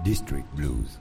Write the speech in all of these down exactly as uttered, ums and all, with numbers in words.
District Blues.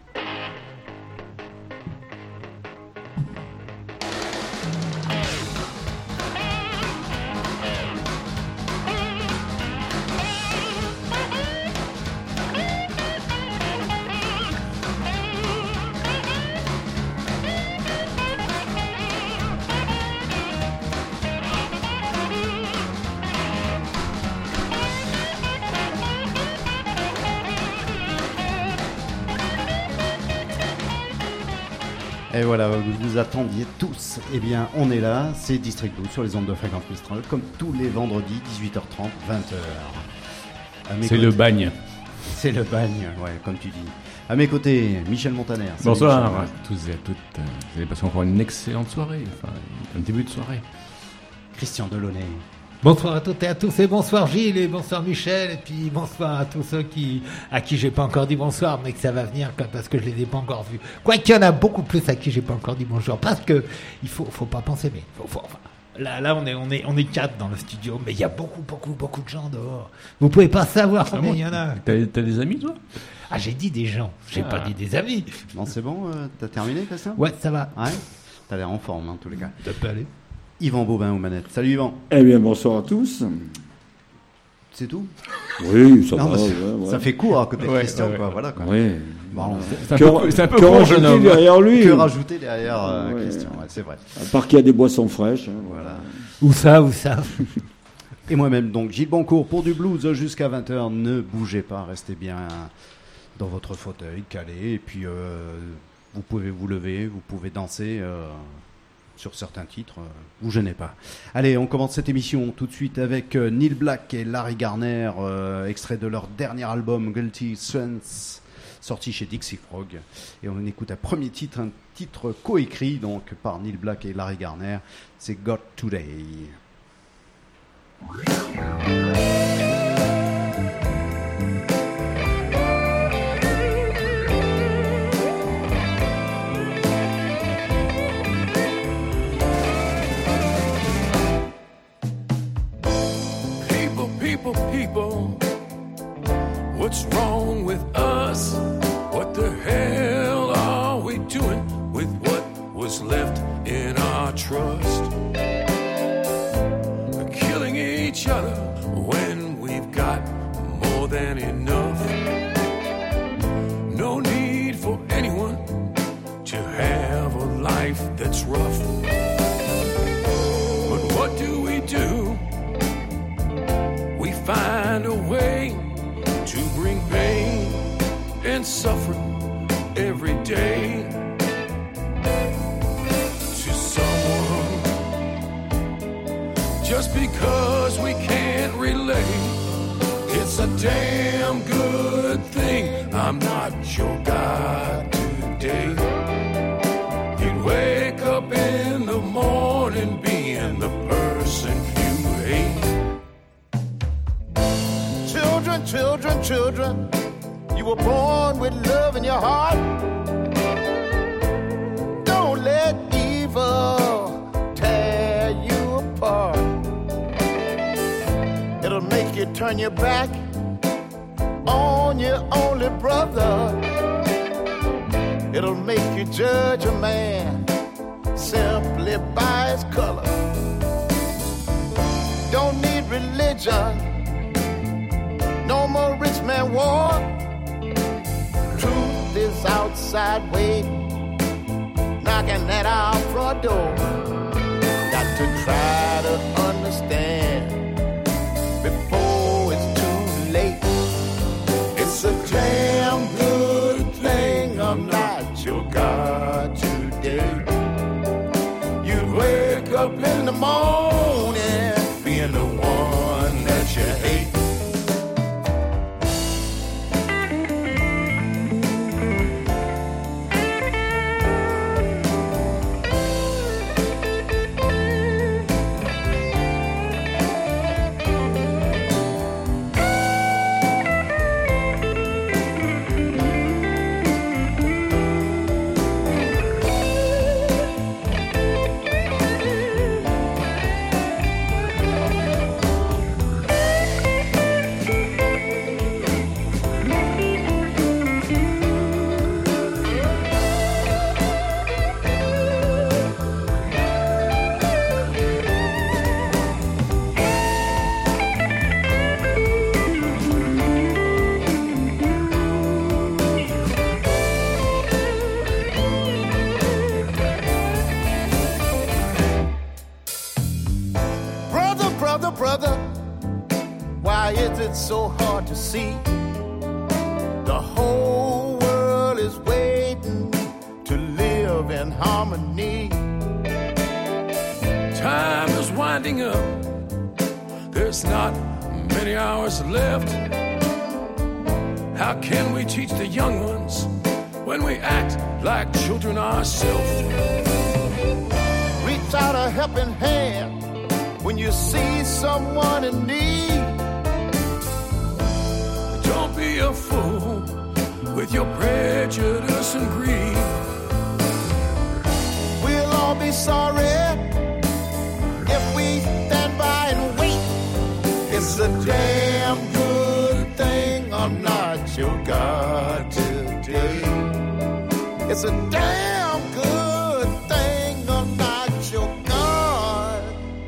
Et voilà, vous vous attendiez tous. Eh bien, on est là, c'est District Blues sur les ondes de fréquence Mistral, comme tous les vendredis, dix-huit heures trente, vingt heures. C'est côtés, le bagne. C'est le bagne, ouais, comme tu dis. À mes côtés, Michel Montaner. Bonsoir Michel. À tous et à toutes. Vous avez passé encore une excellente soirée, enfin, un début de soirée. Christian Delaunay. Bonsoir à toutes et à tous, et bonsoir Gilles, et bonsoir Michel, et puis bonsoir à tous ceux qui, à qui j'ai pas encore dit bonsoir, mais que ça va venir parce que je les ai pas encore vus. Quoiqu'il y en a beaucoup plus à qui j'ai pas encore dit bonjour, parce que il faut, faut pas penser, mais faut, faut, enfin, là, là, on est, on est, on est quatre dans le studio, mais il y a beaucoup, beaucoup, beaucoup de gens dehors. Vous pouvez pas savoir combien il y en a. T'as, t'as des amis, toi? Ah, j'ai dit des gens, j'ai ah. pas dit des amis. Non, c'est bon, euh, t'as terminé, Christian? Ouais, ça va. Ouais. T'as l'air en forme, en tous les cas. Ça peut aller. Yvan Bobin aux manettes. Salut Yvan. Eh bien, bonsoir à tous. C'est tout? Oui, ça non, va. Ça, ouais, ouais. ça fait court à côté de ouais, Christian, ouais. quoi. Voilà, quoi. Oui. Bon, c'est, c'est, un peu, c'est un peu que court, jeune homme. derrière lui. Que rajouter derrière euh, ouais. Christian, ouais, c'est vrai. À part qu'il y a des boissons fraîches. Hein, voilà. Où ça, où ça? Et moi-même, donc, Gilles Boncourt pour du blues jusqu'à vingt heures. Ne bougez pas, restez bien dans votre fauteuil, calé. Et puis, euh, vous pouvez vous lever, vous pouvez danser. Euh, sur certains titres, euh, vous gênez pas. Allez, on commence cette émission tout de suite avec euh, Neil Black et Larry Garner, euh, extrait de leur dernier album Guilty Strengths, sorti chez Dixie Frog. Et on écoute un premier titre, un titre coécrit donc par Neil Black et Larry Garner, c'est Got Today. People, people, what's wrong with us? What the hell are we doing with what was left in our trust? Killing each other when we've got more than enough. No need for anyone to have a life that's rough. But what do we do? We find a way to bring pain and suffering every day to someone just because we can't relate. It's a damn good thing I'm not your God today. You'd wake up in the morning being the person you hate. Children, children, children, you were born with love in your heart. Don't let evil tear you apart. It'll make you turn your back on your only brother. It'll make you judge a man simply by his color. Don't need religion, no more rich man war. Truth is outside waiting, knocking at our front door. Got to try to understand before it's too late. It's a damn good thing I'm not your God today. You wake up in the morning being the one that you hate. brother, why is it so hard to see? The whole world is waiting to live in harmony. Time is winding up. There's not many hours left. How can we teach the young ones when we act like children ourselves? Reach out a helping hand when you see someone in need. Don't be a fool with your prejudice and greed. We'll all be sorry if we stand by and wait. It's a damn good thing I'm not your God today. It's a damn good thing I'm not your God.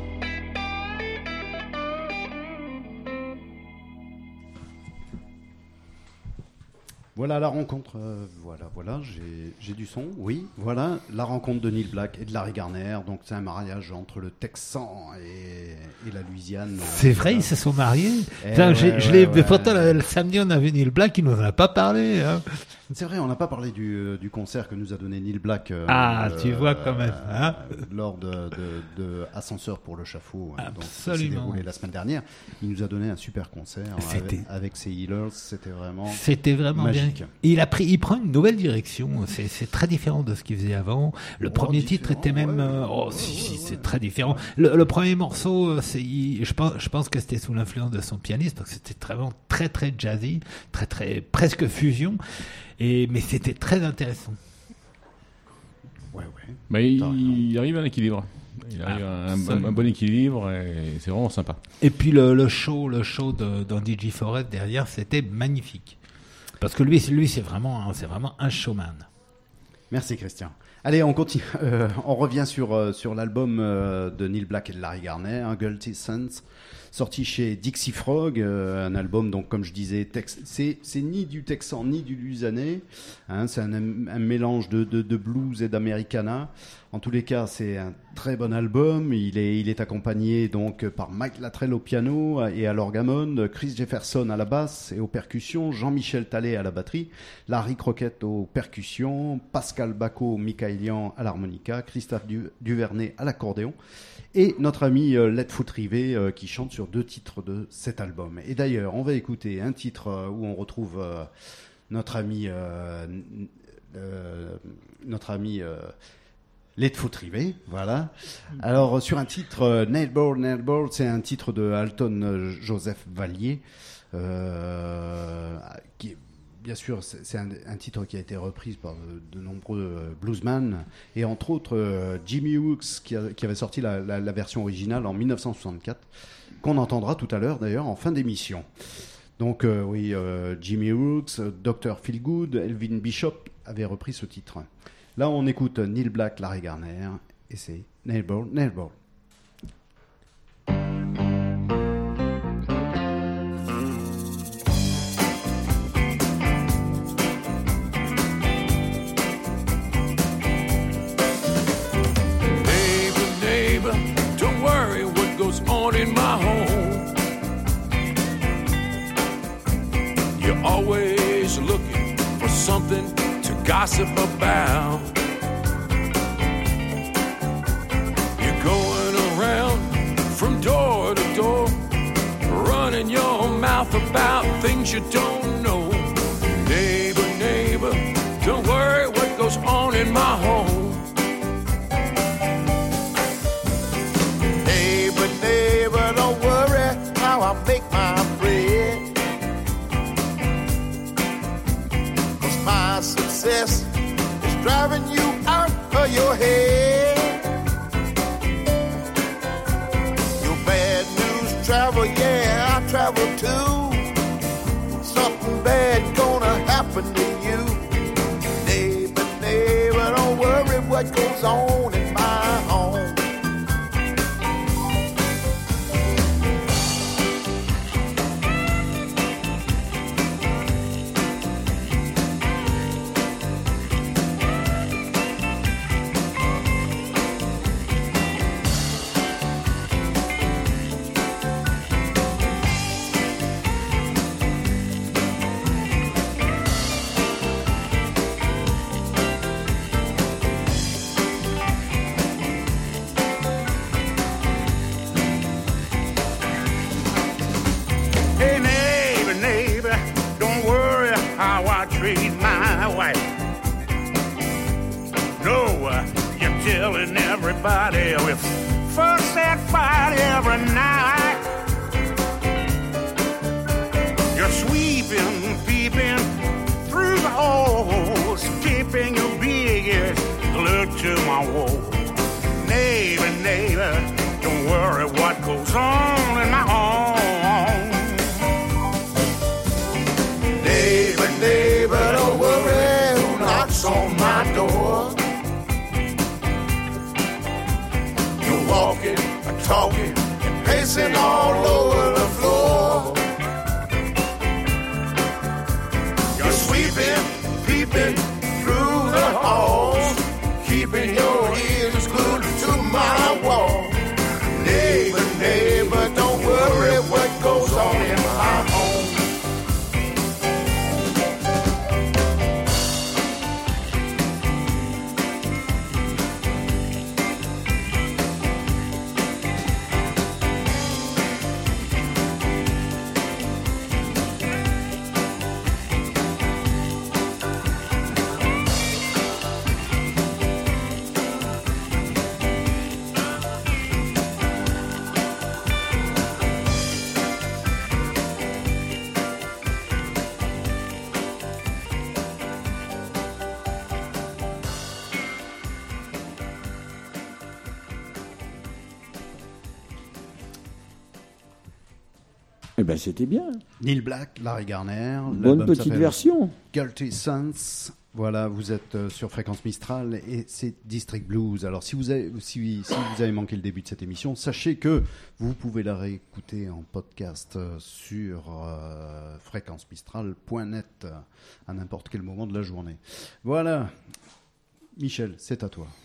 Voilà la rencontre, euh, voilà, voilà, j'ai, j'ai du son, oui, voilà, la rencontre de Neil Black et de Larry Garner, donc c'est un mariage entre le Texan et, et la Louisiane. C'est vrai, voilà. ils se sont mariés. Eh Putain, ouais, j'ai- ouais, je l'ai, ouais. mais pourtant, le, le samedi, on a vu Neil Black, il nous en a pas parlé. Hein. C'est vrai, on n'a pas parlé du, euh, du concert que nous a donné Neil Black. euh, Ah, euh, tu vois quand même, hein. euh, lors de, de, de Ascenseur pour le Chafaud, hein, donc, qui s'est Absolument. déroulé la semaine dernière. Il nous a donné un super concert C'était- avec, avec ses Healers, c'était vraiment... C'était vraiment Magique. bien. Et il a pris, il prend une nouvelle direction. C'est, c'est très différent de ce qu'il faisait avant. Le Oh, premier titre différent, était même, ouais, euh, oh, ouais, si, si, ouais, c'est ouais. très différent. Le, le premier morceau, euh, c'est, il- je pense, je pense que c'était sous l'influence de son pianiste parce que c'était vraiment très, très jazzy, très, très, presque fusion. Et, mais c'était très intéressant. Ouais, ouais. Bah, il, T'as raison. il arrive à un équilibre. Il arrive à un, un- un bon équilibre et c'est vraiment sympa. Et puis le, le show, le show de, d'Andy G. Forrest derrière, c'était magnifique. Parce que lui, c'est- lui, c'est vraiment, un- c'est vraiment un showman. Merci Christian. Allez, on continue. Euh, on revient sur, euh, sur l'album euh, de Neil Black et de Larry Garner, hein, Guilty Sons, sorti chez Dixie Frog, euh, un album, donc comme je disais, tex- c'est, c'est ni du texan ni du lusanais, hein, c'est un, un mélange de, de, de blues et d'americana. En tous les cas, c'est un très bon album. Il est, il est accompagné donc par Mike Lattrell au piano et à l'orgamone, Chris Jefferson à la basse et aux percussions, Jean-Michel Tallet à la batterie, Larry Crockett aux percussions, Pascal Bacco, Michaelian à l'harmonica, Christophe Du- Duvernay à l'accordéon et notre ami euh, Let Foot Rivet euh, qui chante sur deux titres de cet album. Et d'ailleurs, on va écouter un titre euh, où on retrouve euh, notre ami, euh, euh, notre ami euh, Les Foot Rivet, voilà. Alors, sur un titre, euh, Nailboard, Nailboard, c'est un titre de Alton euh, Joseph Vallier, euh, qui est, bien sûr, c'est c'est un, un titre qui a été repris par de, de nombreux euh, bluesmen, et entre autres euh, Jimmy Hooks, qui, a- qui avait sorti la, la- la version originale en dix-neuf cent soixante-quatre, qu'on entendra tout à l'heure d'ailleurs en fin d'émission. Donc, euh, oui, euh, Jimmy Hooks, euh, docteur Feelgood, Elvin Bishop avaient repris ce titre. Là, on écoute Neil Black, Larry Garner, et c'est Nailboard, Nailboard. Neighbor, neighbor, don't worry what goes on in my home. You're always looking for something to gossip about. You're going around from door to door, running your mouth about things you don't know. Neighbor, neighbor, don't worry what goes on in my home. Neighbor, neighbor, don't worry how I make my bread. 'Cause my success is driving you out of your head. Your bad news travel, yeah, I travel too. Something bad gonna happen to you. Neighbor, neighbor, don't worry what goes on in my home. killing everybody with fuss and fight every night. You're sweeping, peeping through the holes, keeping your biggest glued to my wall. Neighbor, neighbor, don't worry what goes on in my home. Neighbor, neighbor, don't worry who knocks on my door. You're walking, talking, and pacing all over the floor. You're sweeping, peeping through the halls, keeping your ears glued to my wall. Neighbor, neighbor, don't worry what goes on in my home. Eh ben, c'était bien. Neil Black, Larry Garner. Bonne l'album petite s'appelle version. Guilty Sons. Voilà, vous êtes euh, sur Fréquence Mistral et c'est District Blues. Alors, si vous, avez, si, si vous avez manqué le début de cette émission, sachez que vous pouvez la réécouter en podcast euh, sur euh, fréquence mistral point net euh, à n'importe quel moment de la journée. Voilà. Michel, c'est à toi.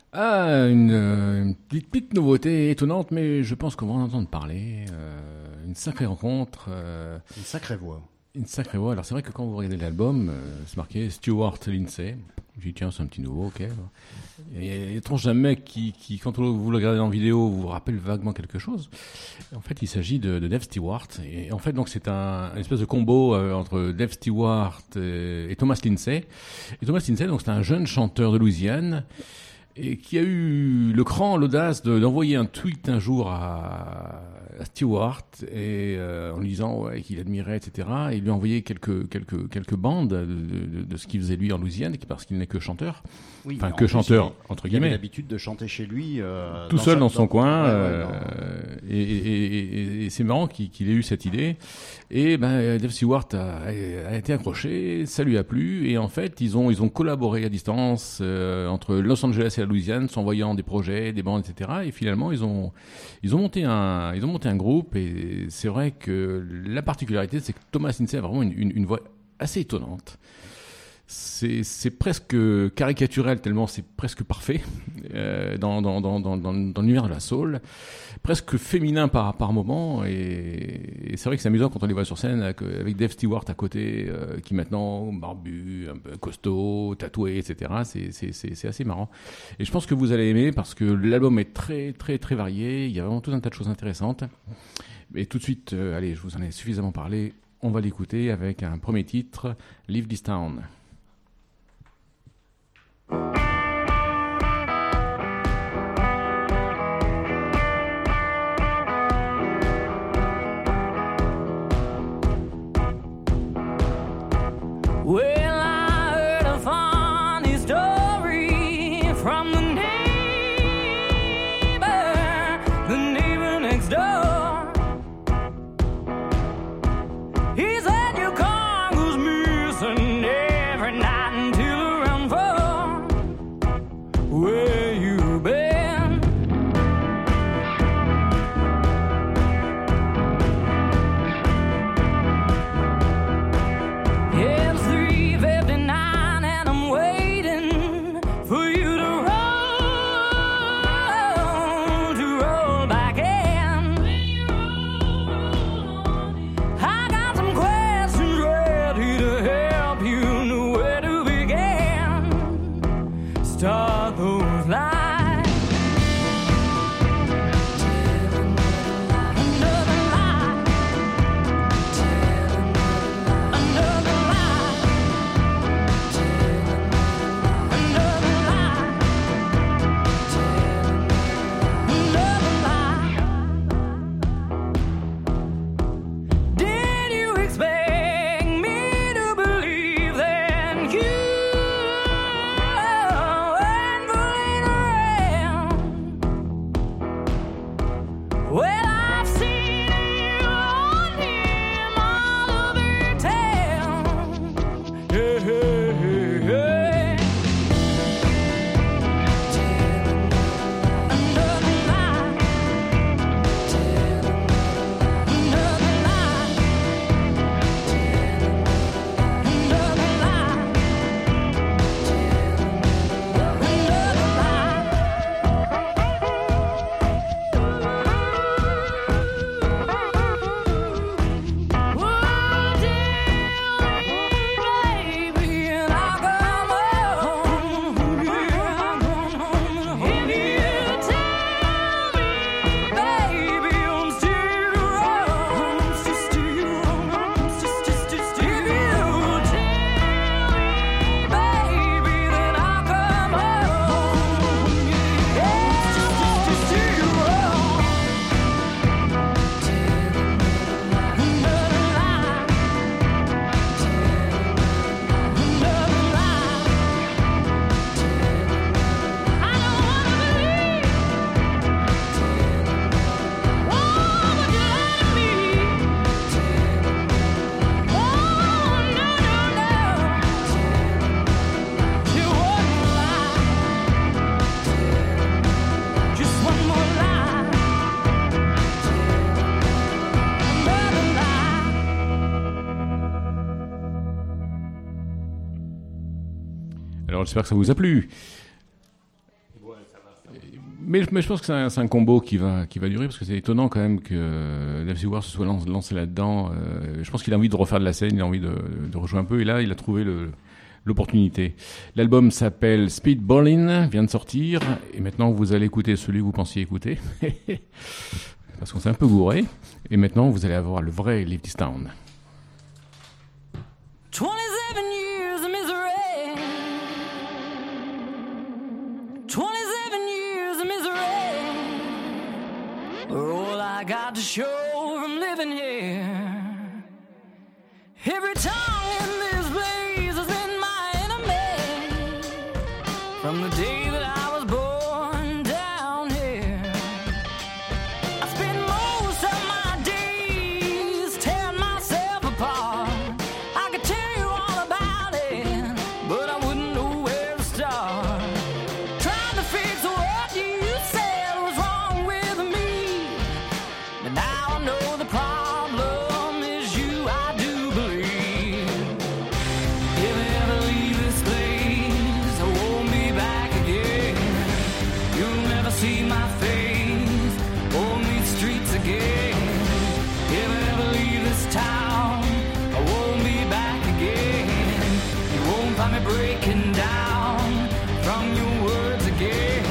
Ah, une, une petite, petite nouveauté étonnante, mais je pense qu'on va en entendre parler. Euh, une sacrée rencontre. Euh, Une sacrée voix. Une sacrée voix. Alors c'est vrai que quand vous regardez l'album, euh, c'est marqué Stuart Lindsay. J'ai dit tiens, c'est un petit nouveau, ok. Il y a étrange un mec qui, qui, quand vous le regardez en vidéo, vous rappelle vaguement quelque chose. En fait, il s'agit de, de Dave Stewart. Et en fait, donc c'est un une espèce de combo euh, entre Dave Stewart et, et Thomas Lindsay. Et Thomas Lindsay, donc c'est un jeune chanteur de Louisiane. Et qui a eu le cran, l'audace de, d'envoyer un tweet un jour à, à Stewart et euh, en lui disant ouais, qu'il admirait, et cetera. Et il lui a envoyé quelques quelques quelques bandes de, de, de ce qu'il faisait lui en Louisiane, parce qu'il n'est que chanteur, Oui, enfin en que plus, chanteur il- entre Il avait guillemets, l'habitude de chanter chez lui. euh, tout dans seul sa- dans son coin. Ouais, ouais, euh, dans- et, et, et, et c'est marrant qu'il, qu'il ait eu cette idée. Et ben Dave Stewart a, a été accroché, ça lui a plu. Et en fait, ils ont ils ont collaboré à distance euh, entre Los Angeles et la Louisiane, s'envoyant des projets, des bandes, et cetera. Et finalement, ils ont ils ont monté un ils ont monté un groupe. Et c'est vrai que la particularité, c'est que Thomas Lindsay a vraiment une, une, une voix assez étonnante. C'est, c'est presque caricaturel tellement c'est presque parfait euh, dans, dans, dans, dans, dans, dans l'univers de la soul, presque féminin par, par moment, et, et c'est vrai que c'est amusant quand on les voit sur scène avec, avec Dave Stewart à côté, euh, qui maintenant barbu, un peu costaud, tatoué, et cetera. C'est, c'est, c'est, c'est assez marrant. Et je pense que vous allez aimer parce que l'album est très très très varié, il y a vraiment tout un tas de choses intéressantes. Et tout de suite, euh, allez, je vous en ai suffisamment parlé, on va l'écouter avec un premier titre, Leave This Town. Well, I heard a funny story from the neighbor, the neighbor next door. He said your car goes missing every night until around four. Alors j'espère que ça vous a plu. Mais, mais je pense que c'est un, c'est un combo qui va, qui va durer, parce que c'est étonnant quand même que Dave Stewart se soit lancé, lancé là-dedans. Euh, je pense qu'il a envie de refaire de la scène, il a envie de, de rejouer un peu, et là il a trouvé le, l'opportunité. L'album s'appelle Speedballin', vient de sortir, et maintenant vous allez écouter celui que vous pensiez écouter, parce qu'on s'est un peu gouré, et maintenant vous allez avoir le vrai Leave This Town. twenty-seven years of misery. twenty-seven years of misery. All I got to show from living here. Every tongue in this place has been my enemy. From the day that I was born down here, I spend most of my days tearing myself apart. I could tell you all about it, but I wouldn't know where to start. Trying to fix what you said was wrong with me, but now I know the problem is you, I do believe. If I ever leave this place, I won't be back again. You'll never see my face or meet streets again. If I ever leave this town, I won't be back again. You won't find me breaking down from your words again.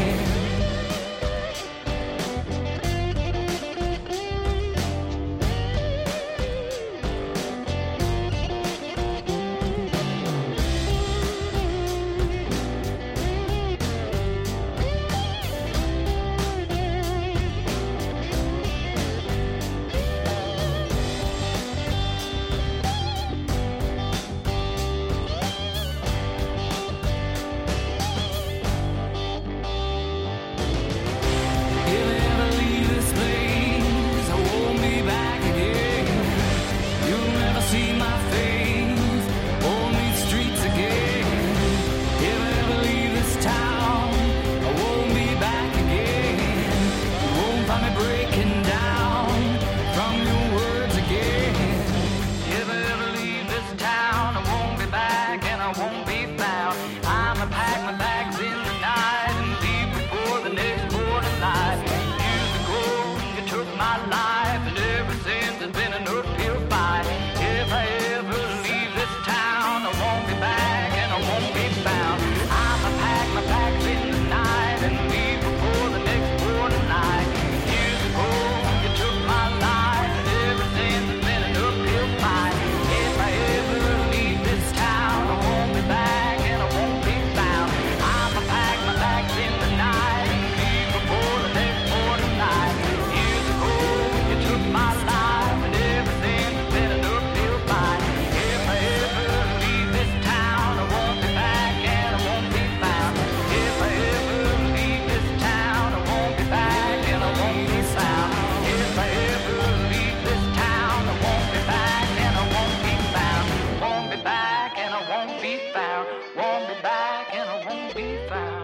If I ever leave this place, I won't be back again. You'll never see my face or meet streets again. If I ever leave this town, I won't be back again. You won't find me breaking down from your words again. If I ever leave this town, I won't be back and I won't be found. I'ma pack my bags in the night and leave before the next morning light. Years ago, you took my life, and ever since it's been an uphill fight. If I ever leave this town, I won't be back and I won't be found. I'ma pack my bags in the night and leave before the next morning light. Years ago, you took my life, and ever since it's been an uphill fight. If I ever leave this town, I won't be back and I won't be found. I'ma pack my bags in the night and leave before the next morning light. Years ago, you took my life, and ever since it's been an uphill fight. If I ever leave this town, I won't be back and I won't be found. If I ever leave this town, I won't be back and I won't be found. If I ever leave this town, I won't be back and I won't be found. Won't be back and I won't be found. Won't be back and I won't be found.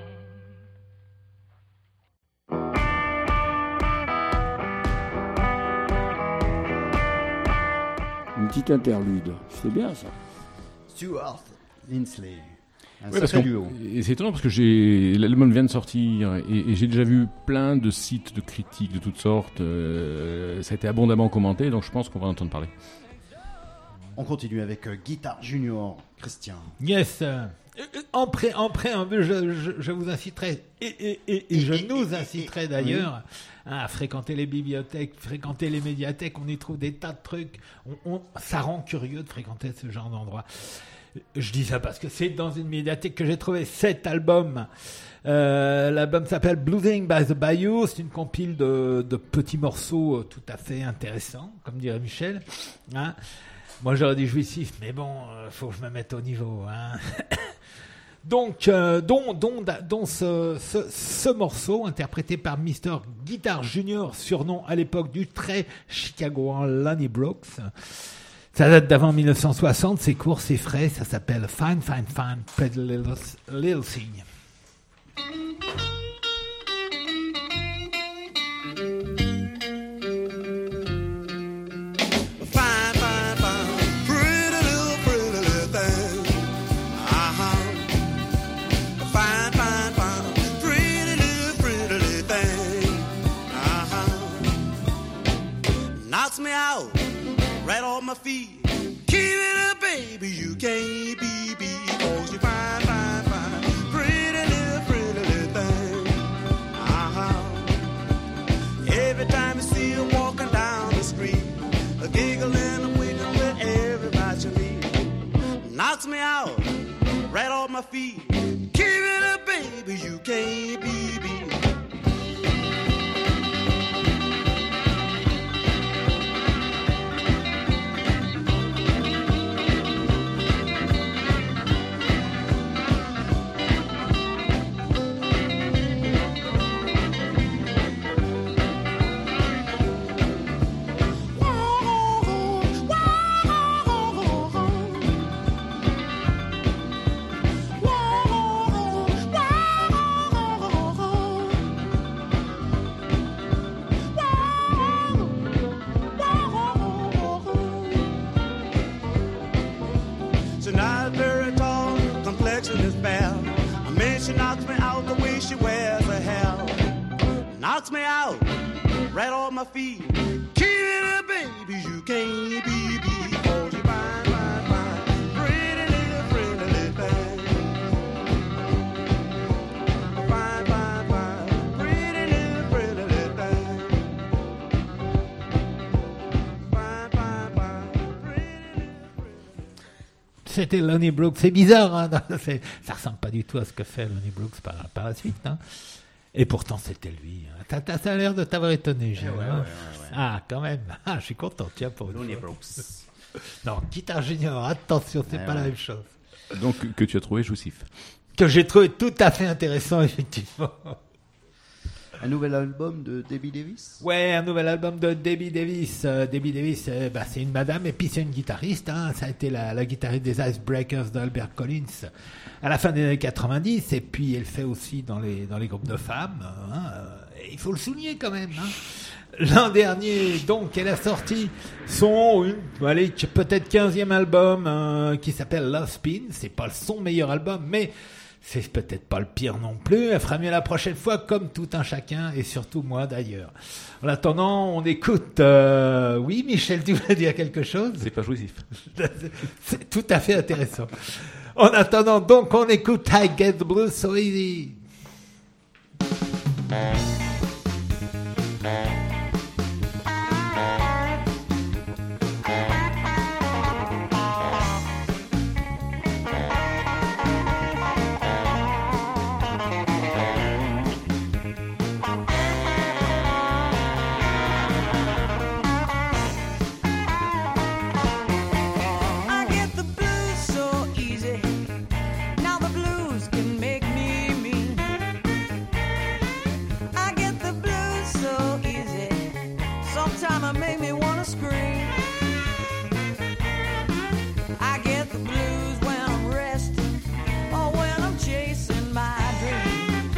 Une petite interlude. C'est bien ça. Stuart Linsley. Un Ouais, parce sacré qu'on- duo. et c'est étonnant parce que j'ai l'album vient de sortir et, et j'ai déjà vu plein de sites de critiques de toutes sortes. euh, ça a été abondamment commenté, donc je pense qu'on va en entendre parler. On continue avec euh, Guitar Junior, Christian. Yes. euh, En, pré, en préambule, je, je, je vous inciterai, et, et, et, et je nous inciterai d'ailleurs, hein, à fréquenter les bibliothèques, fréquenter les médiathèques. On y trouve des tas de trucs. On, on, ça rend curieux de fréquenter ce genre d'endroit. Je dis ça parce que c'est dans une médiathèque que j'ai trouvé cet album. Euh, l'album s'appelle Bluesing by the Bayou. C'est une compile de, de petits morceaux tout à fait intéressants, comme dirait Michel. Hein. Moi, j'aurais dit jouissif, mais bon, euh, faut que je me mette au niveau. Hein. Donc, euh, dont, dont, dont ce, ce, ce morceau, interprété par mister Guitar Junior, surnom à l'époque du très chicagoan Lonnie Brooks. Ça date d'avant mille neuf cent soixante, c'est court, c'est frais, ça s'appelle Fine, Fine, Fine, Pretty Little, little Thing. Fine, fine, fine, pretty little, pretty little thing. Uh-huh. knocks me out, right off my feet. Keep it up, baby, you can't be beat. 'Cause you fine, fine, fine, pretty little, pretty little thing. Uh-huh. Every time you see her walking down the street, a giggling and wiggling with everybody you meet. Knocks me out, right off my feet. Keep it up, baby, you can't be beat. She's not very tall, complexion is fair. I mean, she knocks me out the way she wears her hair. Knocks me out, right off my feet. Keep it up, baby, you can't be beat. 'Cause you fine, fine, fine, pretty little, pretty little thing. Fine, fine, fine, pretty little, pretty little thing. Fine, fine, fine, pretty little. C'était Lonnie Brooks. C'est bizarre, hein. C'est- ça ressemble pas du tout à ce que fait Lonnie Brooks par, par la suite. Hein. Et pourtant, c'était lui. Hein. T'as, t'as, ça a l'air de t'avoir étonné, Gilles. Eh ouais, hein. ouais, ouais, ouais. Ah, quand même. Ah, je suis content, tiens, pour une Lonnie fois. Brooks. Non, Guitar Junior, attention, c'est Ouais, pas la ouais. même chose. Donc, que tu as trouvé jouissif. Que j'ai trouvé tout à fait intéressant, effectivement. Un nouvel album de Debbie Davis. Ouais, un nouvel album de Debbie Davis. Euh, Debbie Davis, euh, bah, c'est une madame et puis c'est une guitariste. Hein. Ça a été la, la guitariste des Icebreakers d'Albert Collins à la fin des années quatre-vingt-dix. Et puis elle fait aussi dans les, dans les groupes de femmes. Hein. Et il faut le souligner quand même. Hein. L'an dernier, donc, elle a sorti son, une, allez, peut-être quinzième album euh, qui s'appelle Love Spin. C'est pas son meilleur album, mais c'est peut-être pas le pire non plus. Elle fera mieux la prochaine fois, comme tout un chacun, et surtout moi d'ailleurs. En attendant, on écoute... euh, Oui, Michel, tu voulais dire quelque chose? C'est pas jouissif. C'est tout à fait intéressant. En attendant, donc, on écoute I Get the Blues So Easy. I get the blues so easy. Now the blues can make me mean. I get the blues so easy. Sometimes it make me wanna scream. I get the blues when I'm resting or when I'm chasing my dream.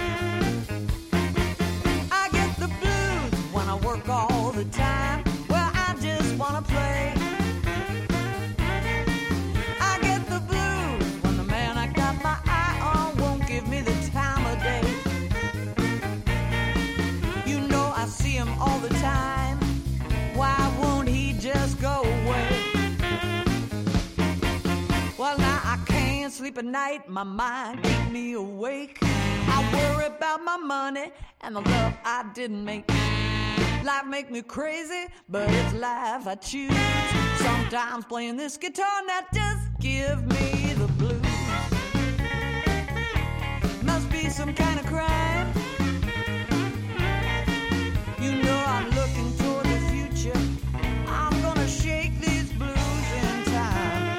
I get the blues when I work all the time. Well, I just wanna play. I get the blues when the man I got my eye on won't give me the time of day. You know I see him all the time. Why won't he just go away? Well, now I can't sleep at night. My mind keeps me awake. I worry about my money and the love I didn't make. Life make me crazy, but it's life I choose. Sometimes playing this guitar that just give me the blues. Must be some kind of crime. You know I'm looking toward the future. I'm gonna shake these blues in time.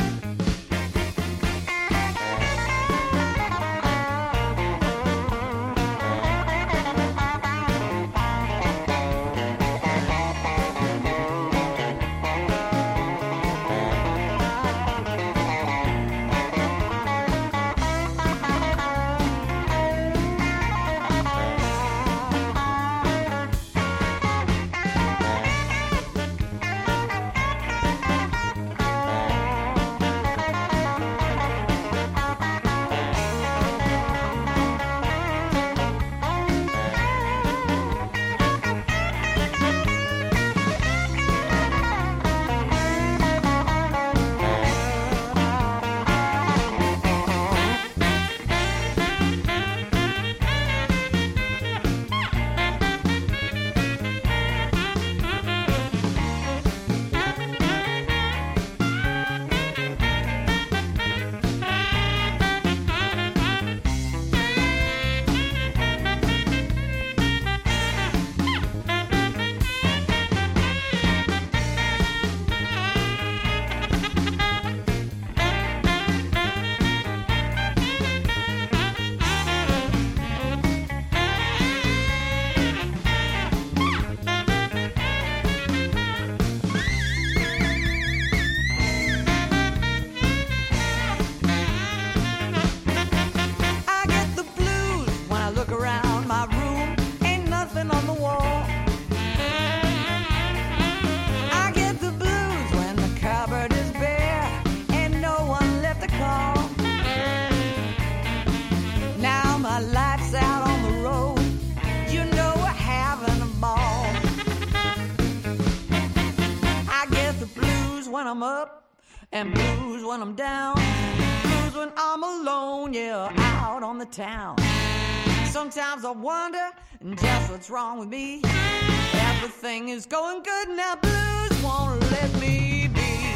I'm up, and blues when I'm down. Blues when I'm alone, yeah, out on the town. Sometimes I wonder just what's wrong with me. Everything is going good now, blues won't let me be.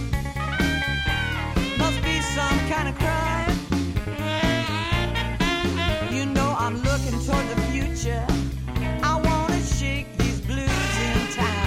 Must be some kind of crime. You know I'm looking toward the future. I wanna shake these blues in time.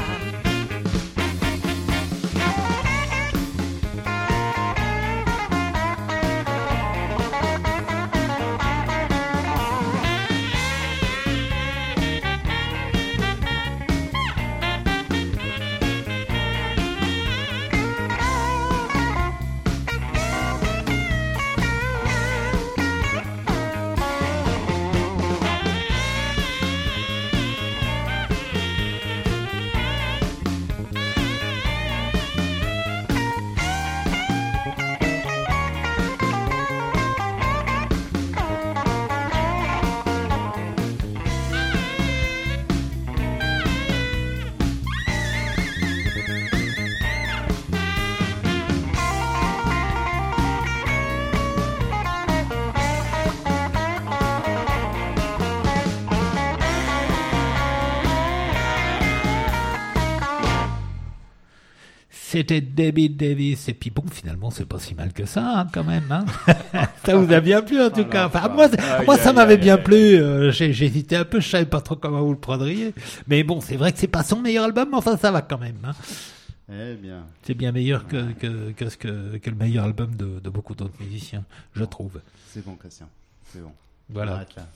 C'était Debbie Davis. Et puis bon, finalement, c'est pas si mal que ça, hein, quand même. Hein. Ça vous a bien plu, en tout cas. Enfin, moi, moi ça m'avait bien plu. Euh, j'ai, j'hésitais un peu, je savais pas trop comment vous le prendriez. Mais bon, c'est vrai que c'est pas son meilleur album, mais enfin, ça va quand même. Hein. Eh bien. C'est bien meilleur que, que, que, ce que, que le meilleur album de, de beaucoup d'autres musiciens, je trouve. C'est bon, Christian. C'est bon. Voilà. On arrête là.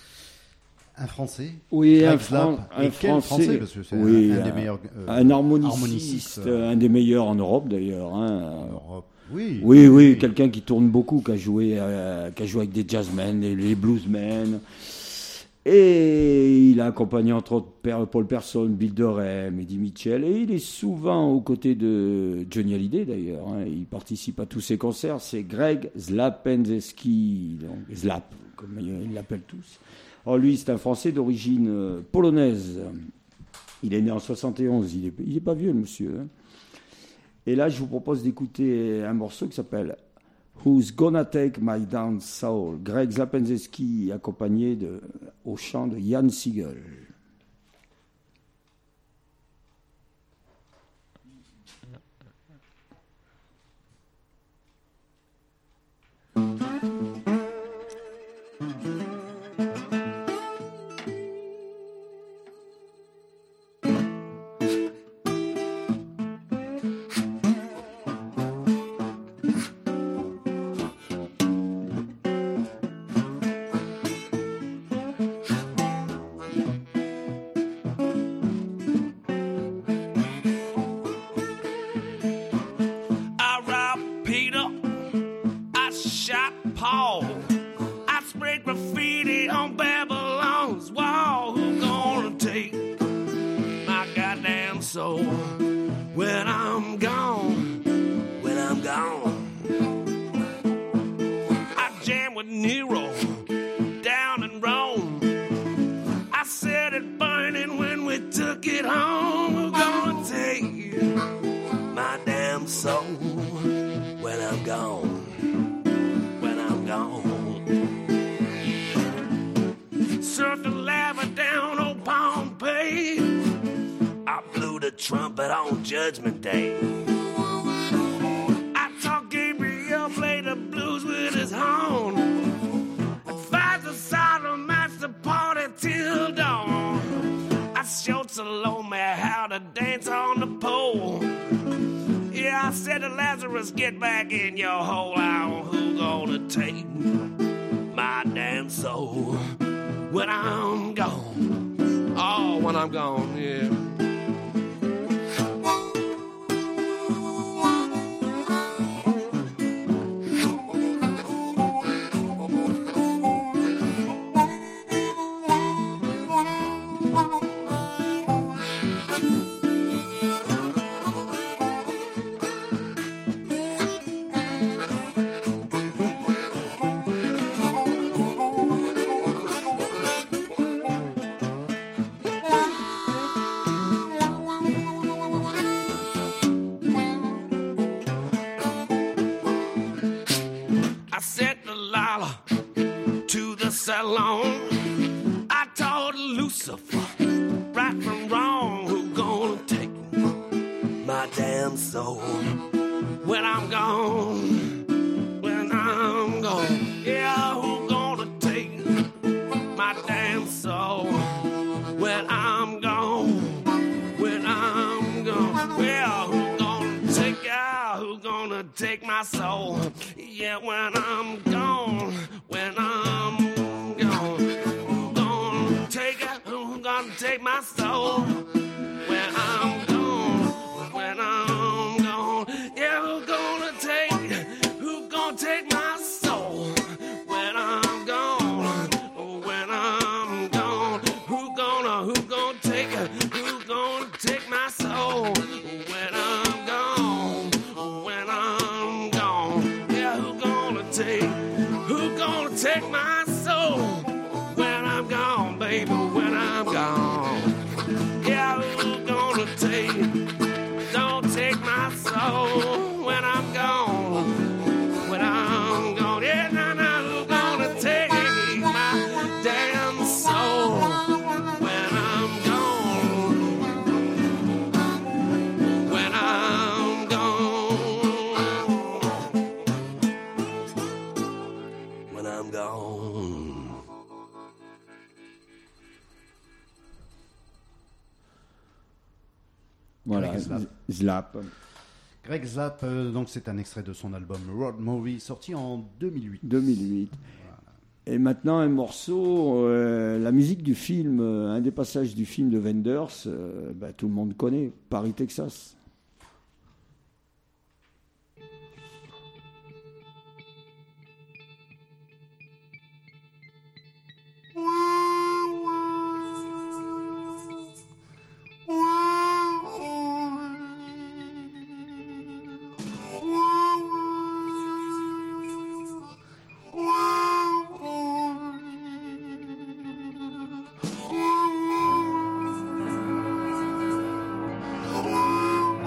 Un Français. Oui, un, Greg Fran- Slap. un Et quel Français. Français, parce que c'est oui, un, un un, des meilleurs. Euh, un harmoniciste, harmoniciste euh, un des meilleurs en Europe d'ailleurs. Hein. En Europe. Oui. Oui, oui, oui, quelqu'un qui tourne beaucoup, qui a joué, euh, qui a joué avec des jazzmen, les, les bluesmen. Et il a accompagné entre autres Paul Person, Bill Durham, Eddie Mitchell. Et il est souvent aux côtés de Johnny Hallyday d'ailleurs. Hein. Il participe à tous ses concerts. C'est Greg Slapenzeski, donc Slap, comme ils l'appellent tous. Alors lui, c'est un Français d'origine euh, polonaise. Il est né en soixante et onze. Il est, il est pas vieux, le monsieur. Hein. Et là, je vous propose d'écouter un morceau qui s'appelle Who's Gonna Take My Down Soul. Greg Slapenzeski, accompagné de, au chant de Jan Siegel. When I'm gone, when I'm gone, I jammed with Nero down in Rome. I set it burning when we took it home. We're gonna take my damn soul when I'm gone, when I'm gone. Surf the lava down old Pompeii. I blew the trumpet on Judgment Day. I taught Gabriel play the blues with his horn. Advised the Sodom match the party till dawn. I showed Salome how to dance on the pole. Yeah, I said to Lazarus, get back in your hole. Now who gonna take my damn soul when I'm gone? Oh, when I'm gone, yeah. my soul. Yeah, when I'm gone, when I'm gone, who gonna take it? Who gonna take my soul? When I'm gone, when I'm gone, yeah, who gonna take? Who gonna take my soul? When I'm gone, when I'm gone, who gonna, who gonna take it? Who gonna take my soul? When I'm gone, when I'm gone, yeah, who gonna take? Who gonna take my soul? When I'm gone, baby, when I'm gone, yeah, who gonna take? Don't take my soul when I'm gone, when I'm gone, yeah, nah, nah, who gonna take my damn soul when I'm gone, when I'm gone, when I'm gone. Voilà, Greg Slap. Slap. Greg Slap, euh, donc c'est un extrait de son album Road Movie, sorti en deux mille huit. deux mille huit. Et maintenant un morceau, euh, la musique du film, euh, un des passages du film de Wenders, euh, bah, tout le monde connaît, Paris, Texas. Wow.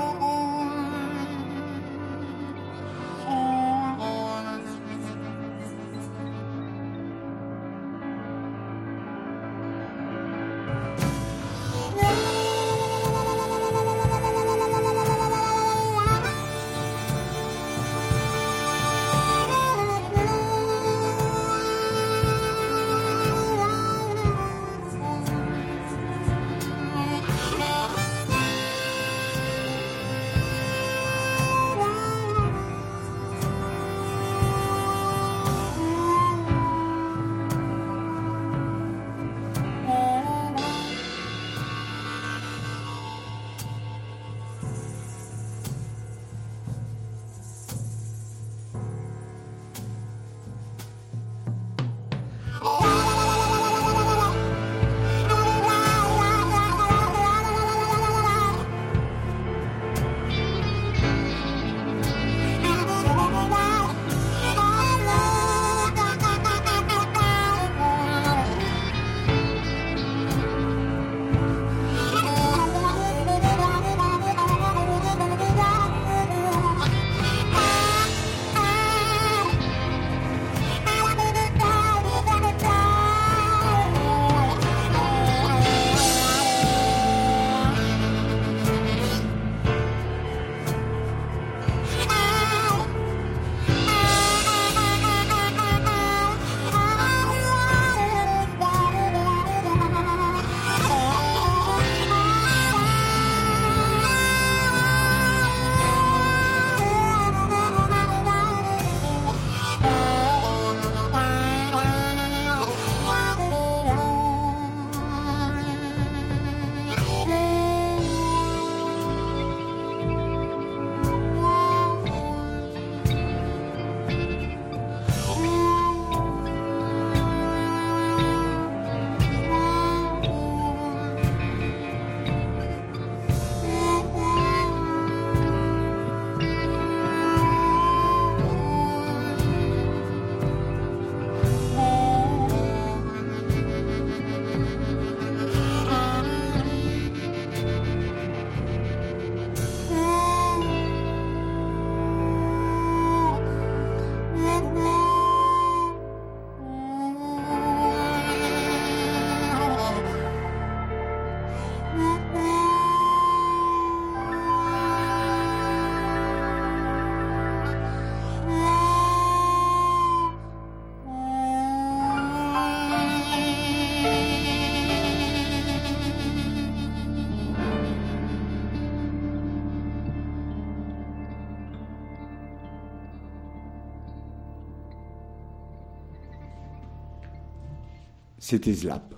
C'était Slap.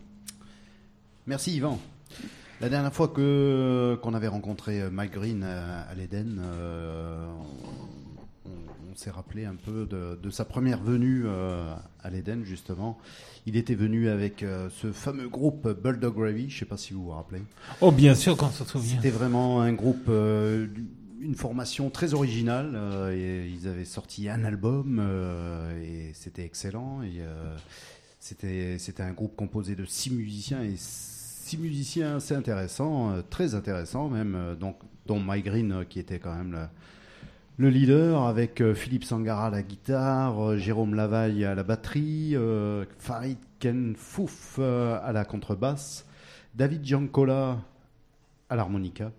Merci Yvan. La dernière fois que qu'on avait rencontré Mike Green à, à l'Eden, euh, on, on s'est rappelé un peu de, de sa première venue euh, à l'Eden, justement. Il était venu avec euh, ce fameux groupe Bulldog Gravy, je ne sais pas si vous vous rappelez. Oh, bien sûr qu'on se souvient. C'était vraiment un groupe, euh, une formation très originale. Euh, et ils avaient sorti un album euh, et c'était excellent. Et, euh, c'était, c'était un groupe composé de six musiciens et six musiciens assez intéressants, euh, très intéressants même, euh, donc, dont Mike Green euh, qui était quand même le, le leader, avec euh, Philippe Sangara à la guitare, euh, Jérôme Lavaille à la batterie, euh, Farid Ken Fouf euh, à la contrebasse, David Giancola à l'harmonica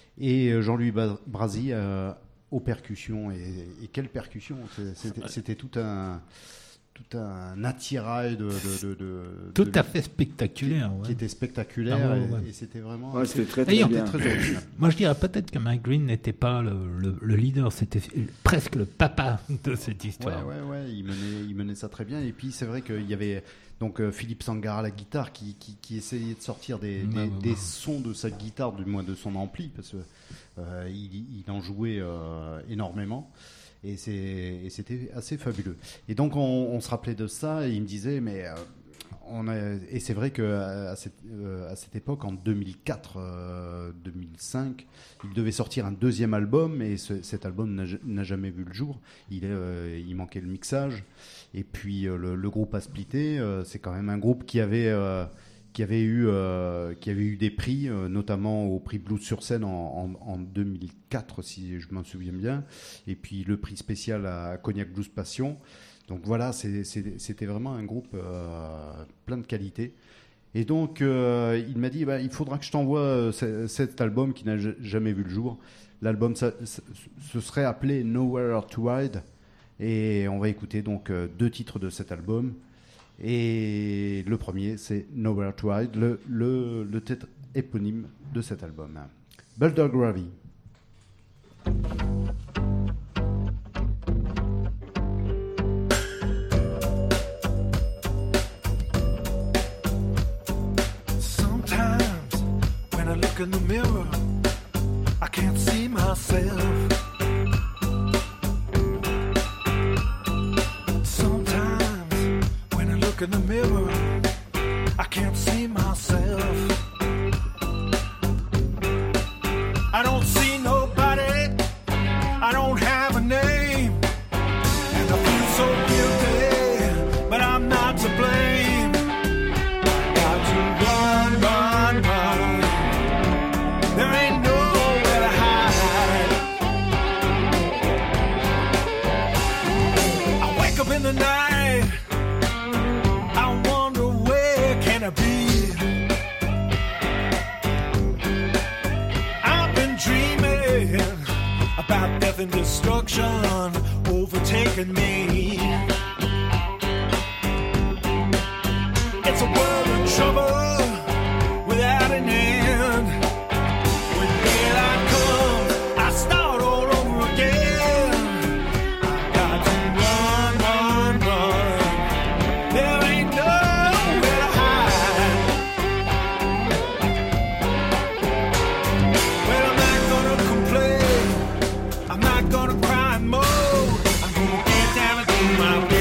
et euh, Jean-Louis Ba- Brasi euh, aux percussions. Et, et quelle percussion, c'était, c'était tout un... tout un attirail de, de, de, de tout de, à fait spectaculaire, qui, ouais. qui était spectaculaire. Ah, ouais, et, ouais. et c'était vraiment Ouais, c'était très, très D'ailleurs, bien. très original. Moi, je dirais peut-être que Mike Green n'était pas le, le, le leader, c'était presque le papa de cette histoire. Ouais, ouais, ouais, il menait, il menait ça très bien. Et puis c'est vrai qu'il y avait donc euh, Philippe Sangara à la guitare qui, qui, qui essayait de sortir des, Ouais, des, ouais, des ouais. sons de sa guitare, du moins de son ampli, parce que euh, il, il en jouait euh, énormément. Et, c'est, et c'était assez fabuleux. Et donc on, on se rappelait de ça et il me disait, mais euh, on a, et c'est vrai qu'à cette, euh, à cette époque, en deux mille quatre, euh, deux mille cinq, il devait sortir un deuxième album et ce, cet album n'a, n'a jamais vu le jour. Il, est, euh, il manquait le mixage et puis euh, le, le groupe a splitté. Euh, c'est quand même un groupe qui avait... Euh, qui avait eu euh, qui avait eu des prix, euh, notamment au prix Blues sur scène en, en, en deux mille quatre, si je m'en souviens bien, et puis le prix spécial à Cognac Blues Passion. Donc voilà, c'est, c'est, c'était vraiment un groupe euh, plein de qualité. Et donc euh, il m'a dit, bah, il faudra que je t'envoie euh, c- cet album qui n'a j- jamais vu le jour. L'album ça, ça, ce serait appelé Nowhere to Hide, et on va écouter donc euh, deux titres de cet album. Et le premier, c'est Nowhere to Hide, le, le, le titre éponyme de cet album. Bulldog Gravy. Sometimes when I look in the mirror, I can't see myself. Look in the mirror, I can't see myself. I don't see nobody, I don't have a name, and I feel so guilty, but I'm not to blame. Got to run, run, run. There ain't nowhere to hide. I wake up in the night, be. I've been dreaming about death and destruction overtaking me. It's a world of trouble without an end. When daylight comes, I start all over again. I got to run, run, run. There ain't no gonna cry more. I'm gonna get down and do my best.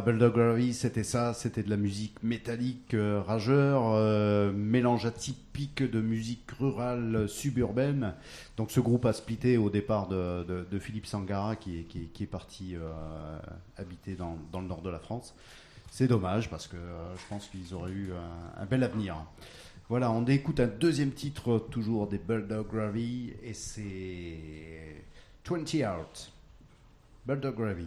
Bulldog Gravy, c'était ça, c'était de la musique métallique euh, rageur, euh, mélange atypique de musique rurale euh, suburbaine. Donc ce groupe a splitté au départ de, de, de Philippe Sangara qui, qui, qui est parti euh, habiter dans, dans le nord de la France. C'est dommage parce que euh, je pense qu'ils auraient eu un, un bel avenir. Voilà, on écoute un deuxième titre toujours des Bulldog Gravy et c'est twenty Out. Bulldog Gravy.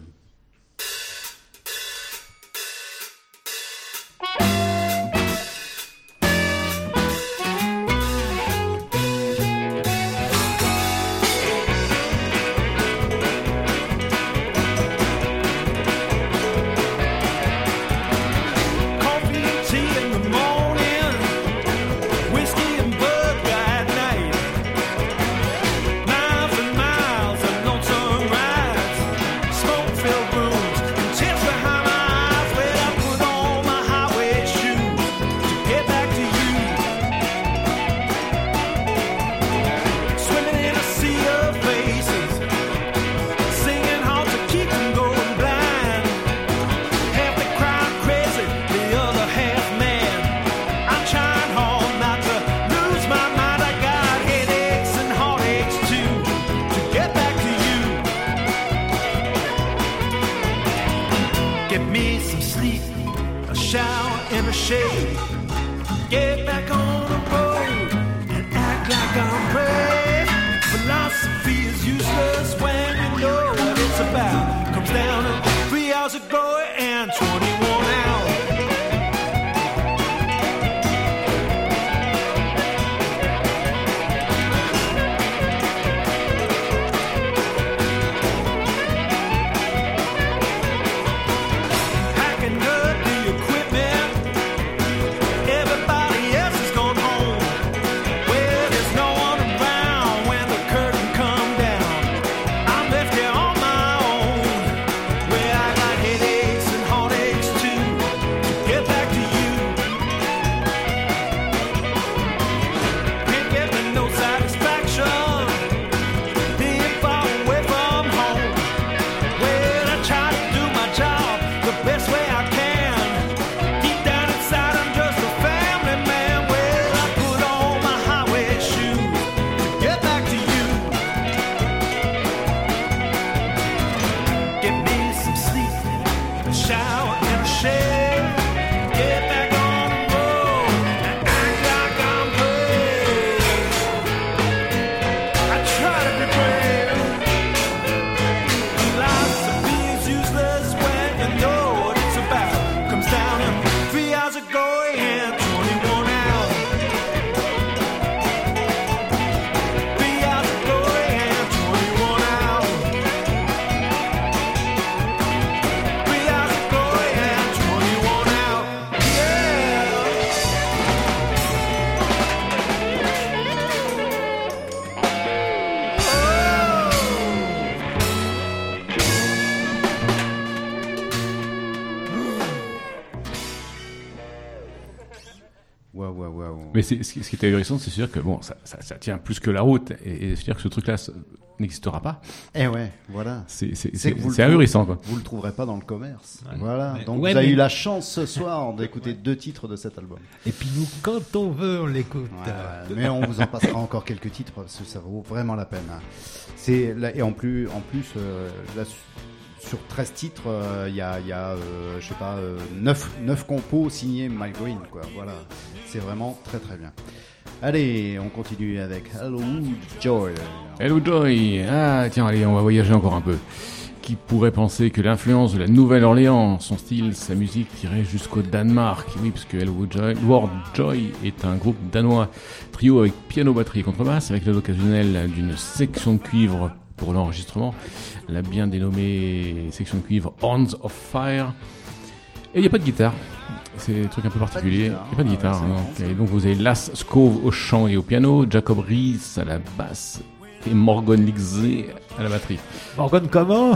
Mais c'est, ce qui est ahurissant, c'est sûr que bon, ça, ça, ça tient plus que la route, et, et c'est-à-dire que ce truc-là ça, n'existera pas. Eh ouais, voilà. C'est, c'est, c'est, c'est, vous c'est le ahurissant, quoi. Vous le trouverez pas dans le commerce. Ouais. Voilà. Mais, Donc ouais, vous avez mais... eu la chance ce soir d'écouter ouais. deux titres de cet album. Et puis nous, quand on veut, on l'écoute. Ouais, ouais. Mais on vous en passera encore quelques titres parce que ça vaut vraiment la peine. C'est là, et en plus, en plus, euh, là, sur treize titres, il euh, y a, y a euh, je sais pas, euh, neuf compos signés Mike Green, quoi. Voilà. C'est vraiment très très bien. Allez, on continue avec Hello Joy. Hello Joy. Ah tiens, allez, on va voyager encore un peu. Qui pourrait penser que l'influence de la Nouvelle-Orléans, son style, sa musique irait jusqu'au Danemark? Oui, parce que Hello Joy, Lord Joy est un groupe danois, trio avec piano, batterie et contrebasse, avec l'aide occasionnelle d'une section de cuivre pour l'enregistrement, la bien dénommée section de cuivre Horns of Fire. Et il n'y a pas de guitare. C'est un truc un peu particulier. Il n'y a pas de guitare. Ah ouais, donc. Et donc vous avez Lasse Skov au chant et au piano, Jacob Rees à la basse et Morgan Ligze à la batterie. Morgan comment?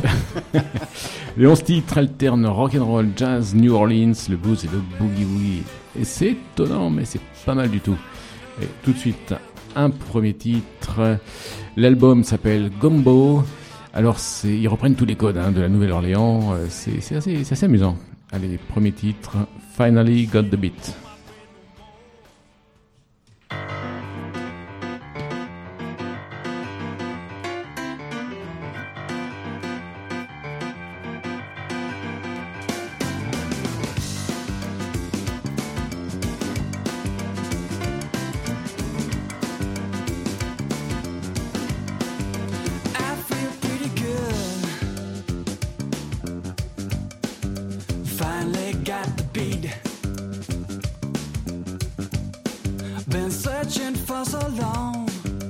Les onze titres alternent rock'n'roll, jazz, New Orleans, le blues et le boogie-woogie. Et c'est étonnant, mais c'est pas mal du tout. Et tout de suite, un premier titre. L'album s'appelle Gumbo. Alors c'est, ils reprennent tous les codes hein, de la Nouvelle-Orléans. C'est, c'est, assez, c'est assez amusant. Allez, premier titre, Finally Got the Beat. I feel pretty good. Finally got the beat. Been searching for so long.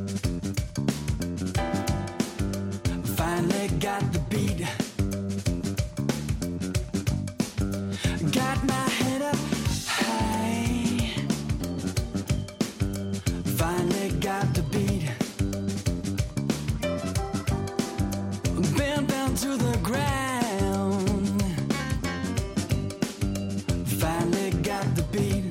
Finally got the beat. Got my head up high. Finally got the beat. Been down to the ground. Finally got the beat.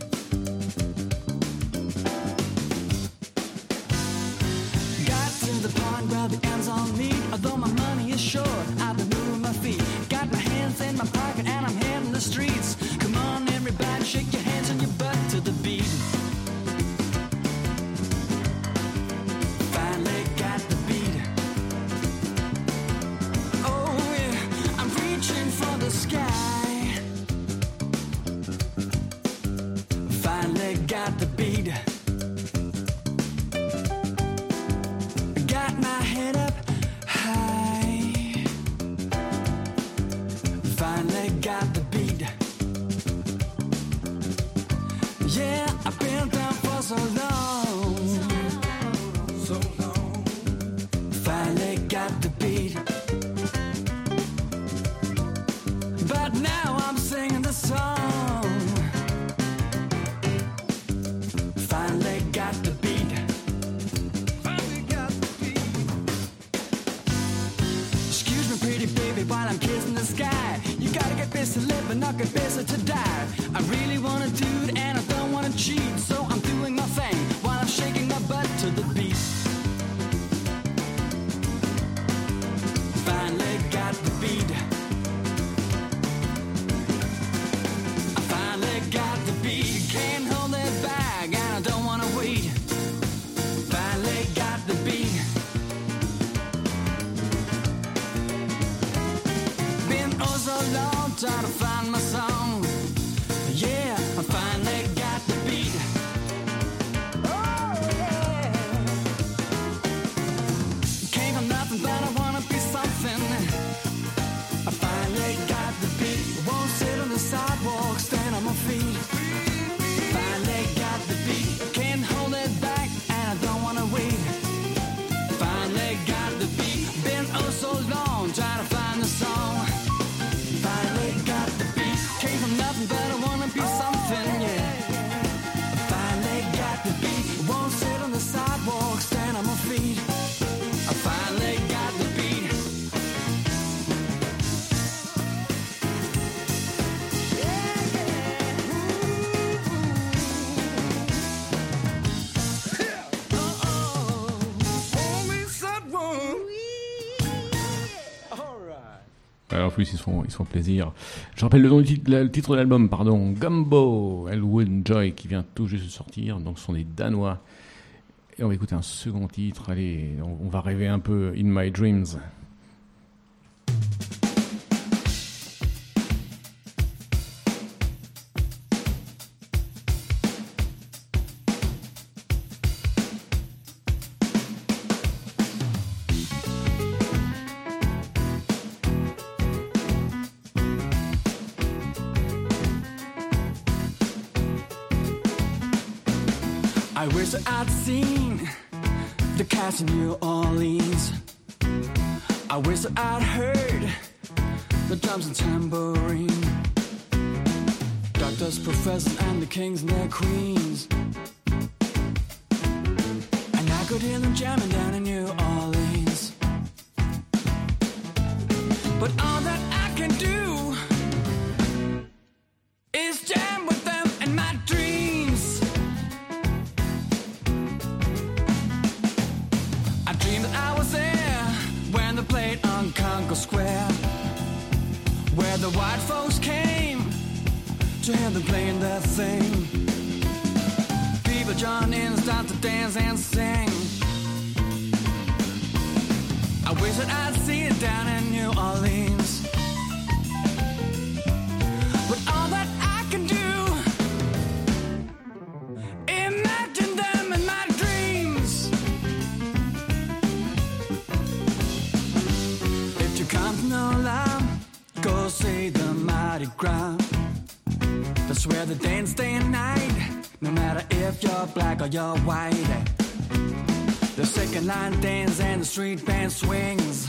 Got to the point where the ends all meet. Although my money is short, I've been moving my feet. Got my hands in my pocket and I'm heading the streets. Come on, everybody, shake your hands and your butt to the beat. Finally got the beat. Oh yeah, I'm reaching for the sky. Finally got the beat. Got my head up high. Finally got the beat. Yeah, I've been down for so long. So long. Finally got the beat. But now I'm singing the song. Finally got the beat. Finally got the beat. Excuse me, pretty baby, while I'm kissing the sky. You gotta get busy living, not get busy to die. I really wanna do it and I don't wanna cheat, so I'm doing my thing while I'm shaking my butt to the beat. Finally got the beat. I finally got the beat. Can't hold it back and I don't wanna wait. Finally got the beat. Been oh so long trying to find my song. Yeah, I finally got the beat. Oh yeah. Came from nothing but I wanna be something. I finally got the beat. Won't sit on the sidewalk, stand on my feet. Finally got the beat. Can't hold it back and I don't wanna wait. Finally got the beat. Been oh so long trying to find the song. Finally got the beat. Came from nothing but I wanna be something, yeah. Finally got the beat. Won't sit on the sidewalk, stand on my feet. I finally got the beat. Alors, en plus, ils se font, ils se font plaisir. Je rappelle le nom du titre, le titre de l'album, pardon, Gumbo, Elwood Joy, qui vient tout juste de sortir. Donc, ce sont des Danois. Et on va écouter un second titre. Allez, on, on va rêver un peu. In My Dreams. I wish that I'd seen the cast in New Orleans. I wish that I'd heard the drums and tambourine. Doctors, professors, and the kings and their queens. And I could hear them jamming down in New Orleans. But all that I can do is jam with them in my dreams. I dreamed that I was there when they played on Congo Square, where the white folks came to hear them playing their thing. People join in and start to dance and sing. I wish that I'd seen it down in New Orleans. But all that I can do, imagine them in my dreams. If you can't know love, go see the Mardi Gras. That's where they dance day and night, no matter if you're black or you're white. The second line dance and the street band swings.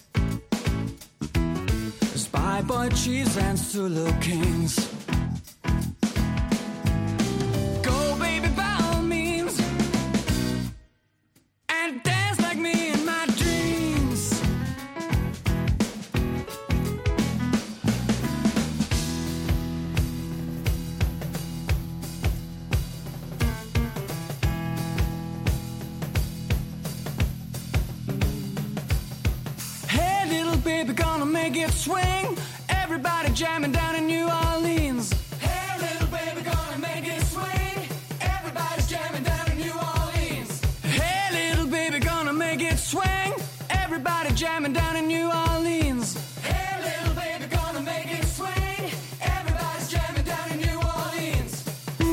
The Spy Boy Chiefs and Zulu Kings. Go baby by all means, and dance like me in my dreams. Hey little baby, gonna make it swing. Everybody jamming down in New Orleans. Hey little baby, gonna make it swing. Everybody's jamming down in New Orleans. Hey little baby, gonna make it swing. Everybody jamming down in New Orleans. Hey little baby, gonna make it swing. Everybody's jamming down in New Orleans.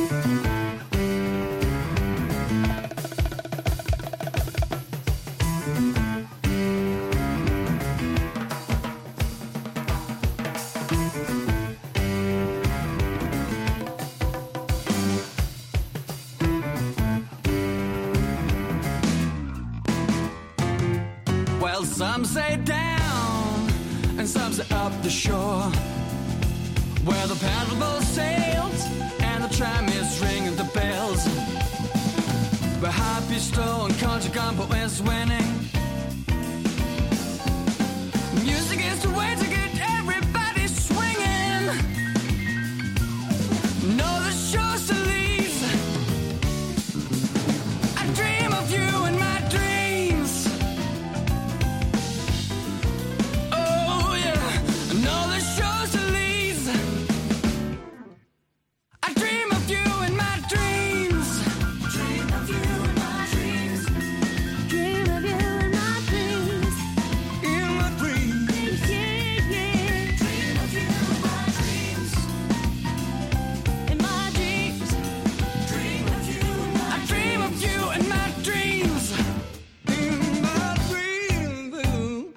Well, some say down, and some say up the shore, where the paddle boat sails, and the tram is ringing the bells. Where Happy Stowe and Country Combo is winning. Music is the way to get everybody swinging. Know the show's to leave. I dream of you in my dreams. Oh yeah, I know the show's to leave. I dream of you in my dreams. Dream of you in my dreams. Dream of you in my dreams. In my dreams. Yeah, yeah. Dream of you in my dreams. In my dreams. Dream of you in my I dream of you in my dreams. In my dreams.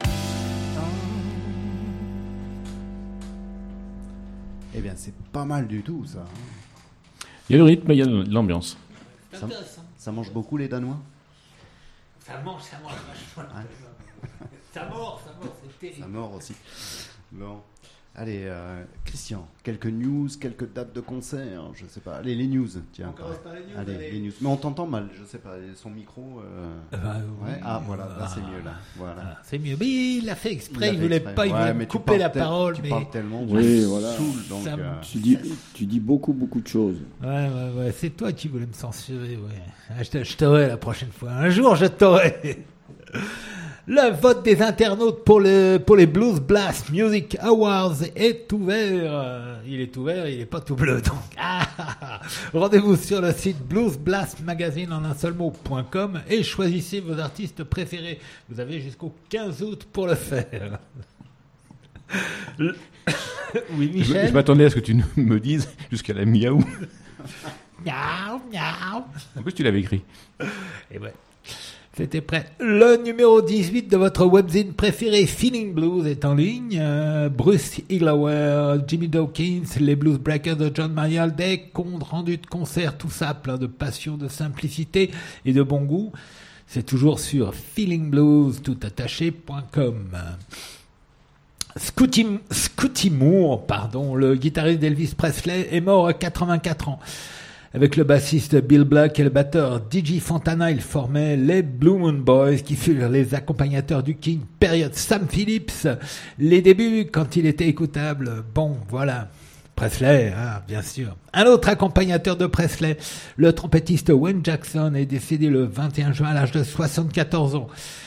Eh bien, c'est pas mal du tout, ça. Il y a le rythme, il y a l'ambiance. Ça, ça mange beaucoup, les Danois? Ça mange, ça mange vachement. Ça mord, ça mord, c'est terrible. Ça mord aussi. Bon. Allez, euh, Christian, quelques news, quelques dates de concert, je sais pas. Allez, les news, tiens. On commence par les news, Allez, allez. les news. Mais on t'entend mal, je sais pas. Son micro. euh, Euh, bah, ouais. oui. Ah, voilà, là, c'est Ah. mieux, là. Voilà. Ah, c'est mieux. Mais il l'a fait exprès, Il il, a fait voulait exprès. pas, il Ouais, voulait mais me tu couper parles la tel- parole. Tu mais... parles tellement, Oui, je voilà. saoule, donc. Ça me- euh, Tu dis, tu dis beaucoup, beaucoup de choses. Ouais, ouais, ouais, c'est toi qui voulais me censurer, ouais. Ah, je, te- je t'aurai la prochaine fois. Un jour, je t'aurai. Le vote des internautes pour, le, pour les Blues Blast Music Awards est ouvert. Euh, Il est ouvert, il n'est pas tout bleu, donc. Ah, ah, ah. Rendez-vous sur le site blues blast magazine en un seul mot point com et choisissez vos artistes préférés. Vous avez jusqu'au quinze août pour le faire. Le- Oui, Je, Michel. je m'attendais à ce que tu me dises jusqu'à la miaou. Miaou, miaou. En plus, tu l'avais écrit. Et ouais. C'était prêt. Le numéro dix-huit de votre webzine préféré, Feeling Blues, est en ligne. Euh, Bruce Iglauer, Jimmy Dawkins, les Blues Breakers de John Mayall, des comptes rendus de concerts, tout ça, plein de passion, de simplicité et de bon goût. C'est toujours sur feeling blues tout attaché point com. Scotty, Scotty Moore, pardon, le guitariste d'Elvis Presley, est mort à quatre-vingt-quatre ans. Avec le bassiste Bill Black et le batteur D J Fontana, ils formaient les Blue Moon Boys, qui furent les accompagnateurs du King, période Sam Phillips. Les débuts, quand il était écoutable, bon, voilà. Presley, hein, bien sûr. Un autre accompagnateur de Presley, le trompettiste Wayne Jackson, est décédé le vingt et un juin à l'âge de soixante-quatorze ans.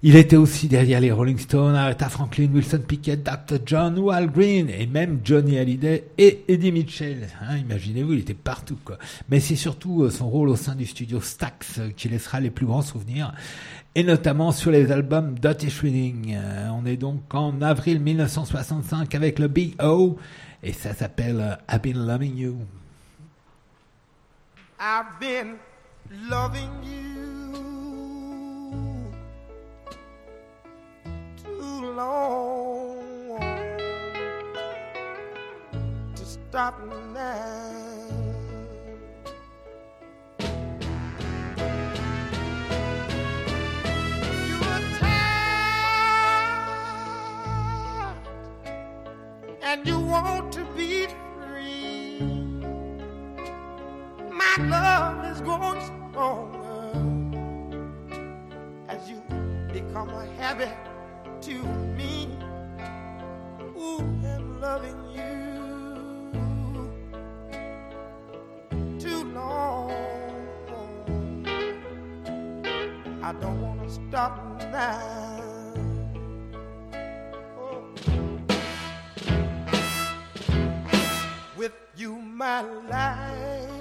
Il était aussi derrière les Rolling Stones, Aretha Franklin, Wilson Pickett, docteur John, Wal Green et même Johnny Hallyday et Eddie Mitchell. Hein, imaginez-vous, il était partout, quoi. Mais c'est surtout euh, son rôle au sein du studio Stax euh, qui laissera les plus grands souvenirs, et notamment sur les albums Dirty Shredding. Euh, on est donc en avril dix-neuf cent soixante-cinq avec le Big O et ça s'appelle euh, I've Been Loving You. I've been loving you too long to stop now. You're tired and you want to be free. My love is growing stronger as you become a habit to me. Ooh, I'm loving you too long. I don't want to stop now. Oh. With you, my life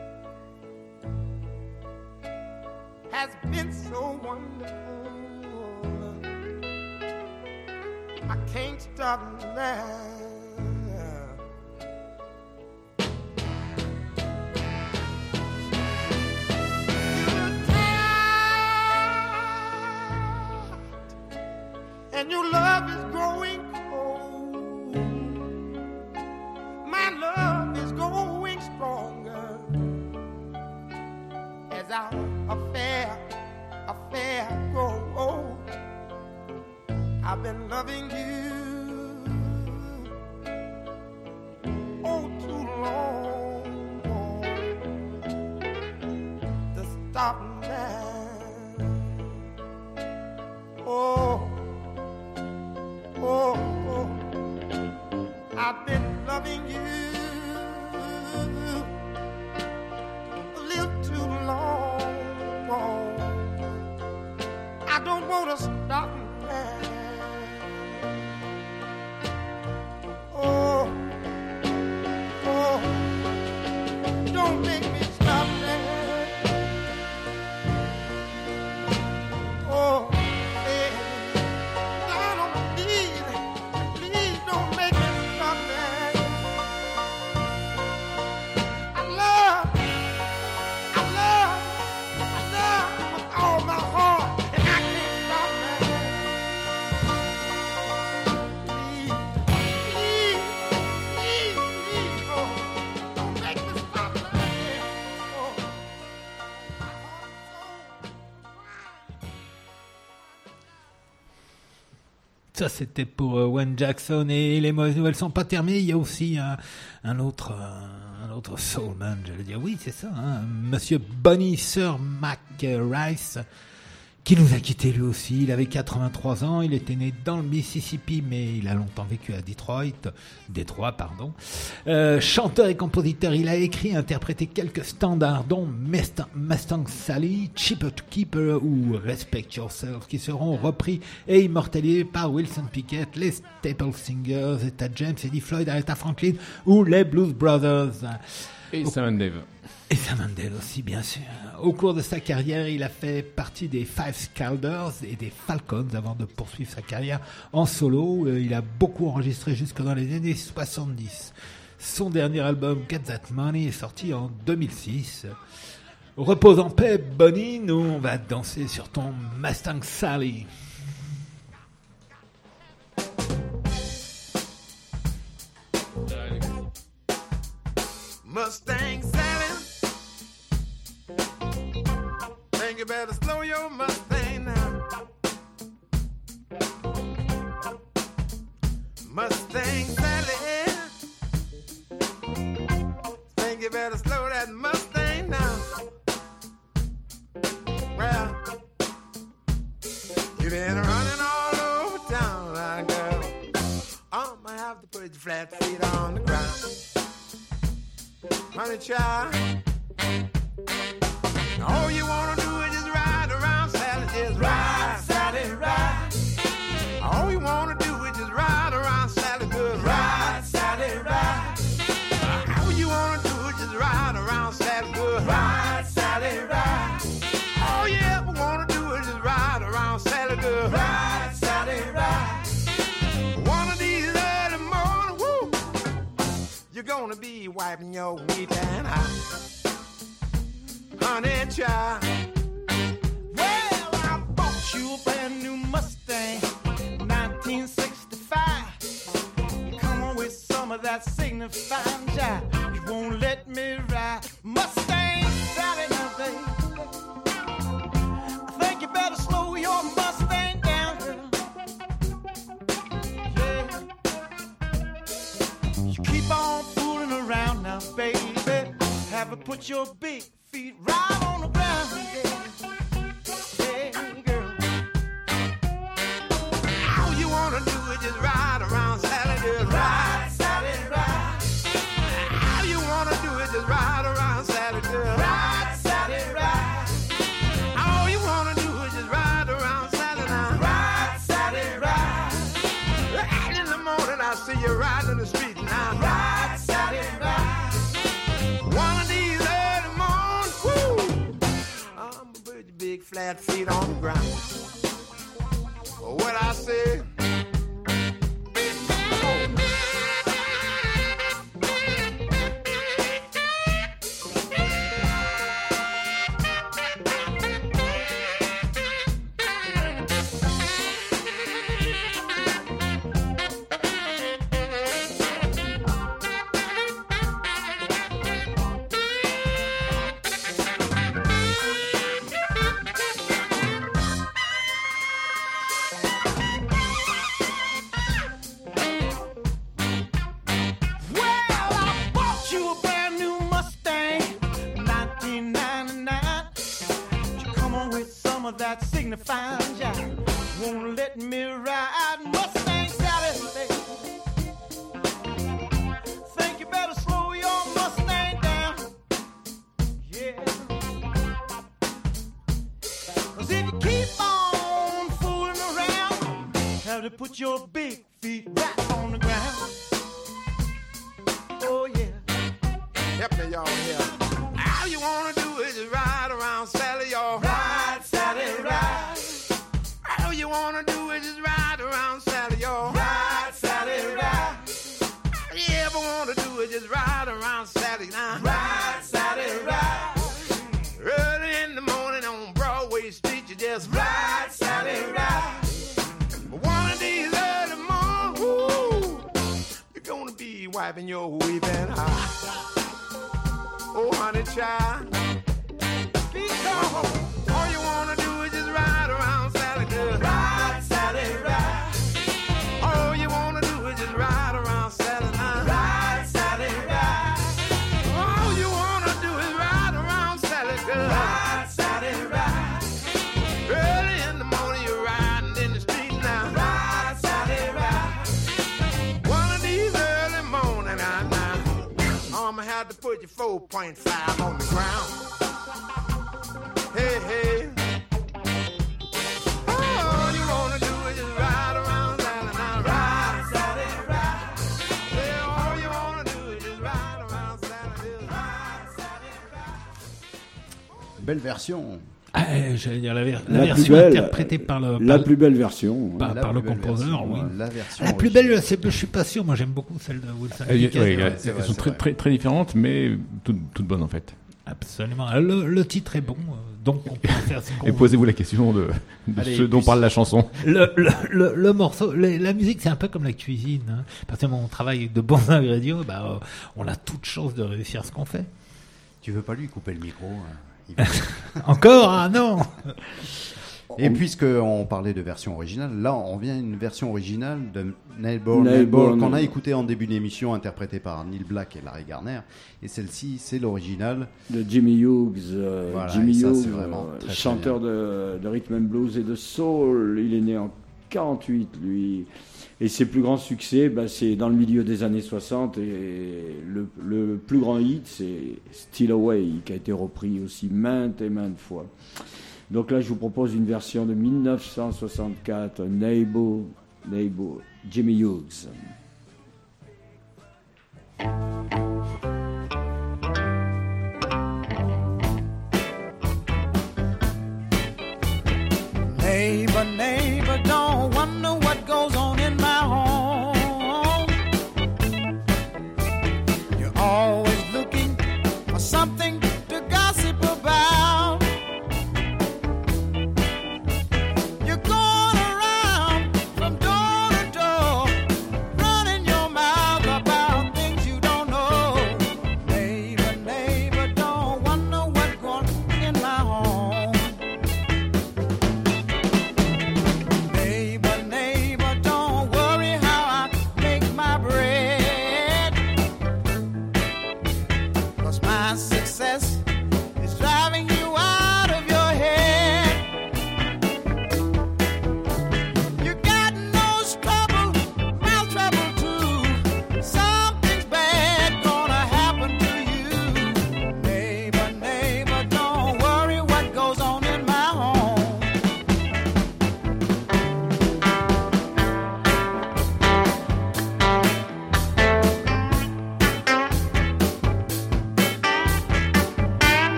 has been so wonderful. I can't stop now. You're tired, and your love is growing cold. My love is growing stronger as our affair, affair grow old. I've been loving you oh too long to stop now. Oh, oh, oh, I've been loving you a little too long. I don't want to stop now. Oh, oh, don't make me stop now. Oh, hey, down on my knees, please don't make me stop now. I love, I love, I love with all my heart, and I can't stop now. Please, please, please, please, oh, don't make me stop now. Oh, my heart is so Ça, c'était pour euh, Wayne Jackson. Et les mauvaises nouvelles sont pas terminées. Il y a aussi un, un autre, euh, un autre soulman, j'allais dire. Oui, c'est ça. Hein, Monsieur Bonnie Sir Mac Rice, qui nous a quittés lui aussi. Il avait quatre-vingt-trois ans. Il était né dans le Mississippi, mais il a longtemps vécu à Detroit. Détroit, pardon. Euh, chanteur et compositeur, il a écrit et interprété quelques standards, dont Mustang, Mustang Sally, Cheaper to Keeper ou Respect Yourself, qui seront repris et immortalisés par Wilson Pickett, les Staple Singers, Etta James, Eddie Floyd, Aretha Franklin ou les Blues Brothers. Et Sam Dave. Et Sam Mandel aussi, bien sûr. Au cours de sa carrière, il a fait partie des Five Scalders et des Falcons avant de poursuivre sa carrière en solo. Il a beaucoup enregistré jusque dans les années soixante-dix. Son dernier album, Get That Money, est sorti en deux mille six. Repose en paix, Bonnie. Nous, on va danser sur ton Mustang Sally. Mustang Sally, think you better slow your Mustang down. Mustang Sally, think you better slow that Mustang down. Well, you've been running all over town, my girl. I'm gonna have to put your flat feet on the ground. Honey child, all you wanna do is just ride around Sally, just ride, Sally, ride. be wiping your weeping eye. Honey child, well, I bought you a brand new Mustang, nineteen sixty-five. Come on with some of that signifying jive. You won't let me ride Mustang Sally now, baby. I think you better slow your Mustang down, girl. Yeah. You keep on fooling around now, baby. Have her put your big feet right on the ground, yeah. Hey, girl. All you wanna do is just ride around Sally, just ride, Sally, ride. All you wanna do is just ride around Sally, girl. Ride, Sally, ride. All you wanna do is just ride around Sally now. Ride, Sally, ride. Early in the morning I see you riding in the street now. Ride, Sally, ride. One of these early mornings, woo, I'm gonna put your big flat feet on the ground. What I say? That signifying jive won't let me ride Mustang Sally, baby. Think you better slow your Mustang down, yeah. Cause if you keep on fooling around, have to put your big feet right on the ground. Oh yeah. Help me, y'all here. All you wanna do is just ride around Sally, y'all. Ride, Sally, ride. All you wanna do is just ride around Sally, y'all. Ride, Sally, ride. All you ever wanna do is just ride around Sally now. Ride, Sally, ride. Early in the morning on Broadway Street, you just ride, Sally, ride. But one of these early mornings, woo, you're gonna be wiping your weeping eye. Oh, honey child, all you wanna do is just ride around Sally, girl. Ride, Sally, ride. All you wanna do is just ride around Sally now. Ride, Sally, ride. All you wanna do is ride around Sally, girl. Ride, Sally, ride. Early in the morning you're riding in the street now. Ride, Sally, ride. One of these early morning I now, I'ma have to put your four point five on the ground. Hey, hey. All you wanna do is just ride around Sally now. Ride, Sally, ride. Yeah, all you wanna do is just ride around Sally. Just ride, Sally, ride. Belle version. Ah, j'allais dire la, ver- la, La version plus belle, interprétée par le, La par, plus belle version. par, La par le plus belle composeur, version, oui. La version La plus originale. belle, c'est, je suis pas sûr. Moi, j'aime beaucoup celle de Wilson Elles, Pickett. ouais, vrai, elles- c'est elles vrai, sont c'est très, vrai. très, très différentes, mais toutes, toutes bonnes en fait. Absolument. Le, le titre est bon, euh, donc on peut faire ce qu'on Et veut. posez-vous la question de, de Allez, ce dont puis- parle la chanson. Le, le, le, le morceau, les- la musique, c'est un peu comme la cuisine. Hein. À partir du moment où on travaille avec de bons ingrédients, bah, euh, on a toute chance de réussir ce qu'on fait. Tu veux pas lui couper le micro hein, il va- Encore, ah non. Et puisqu'on parlait de version originale, là on vient à une version originale de Neighbor, Neighbor, Neighbor qu'on a Neighbor. écouté en début d'émission, interprété par Neil Black et Larry Garner. Et celle-ci, c'est l'original. De Jimmy Hughes. euh, Voilà, Jimmy et ça, Hughes, c'est vraiment euh, très, très chanteur de, de rhythm and blues et de soul. Il est né en quarante-huit, lui. Et ses plus grands succès, bah, c'est dans le milieu des années soixante. Et le, le plus grand hit, c'est Still Away, qui a été repris aussi maintes et maintes fois. Donc là, je vous propose une version de mille neuf cent soixante-quatre, Neighbor, Neighbor, Jimmy Hughes. Neighbor, neighbor, don't wonder what goes on in my home. You're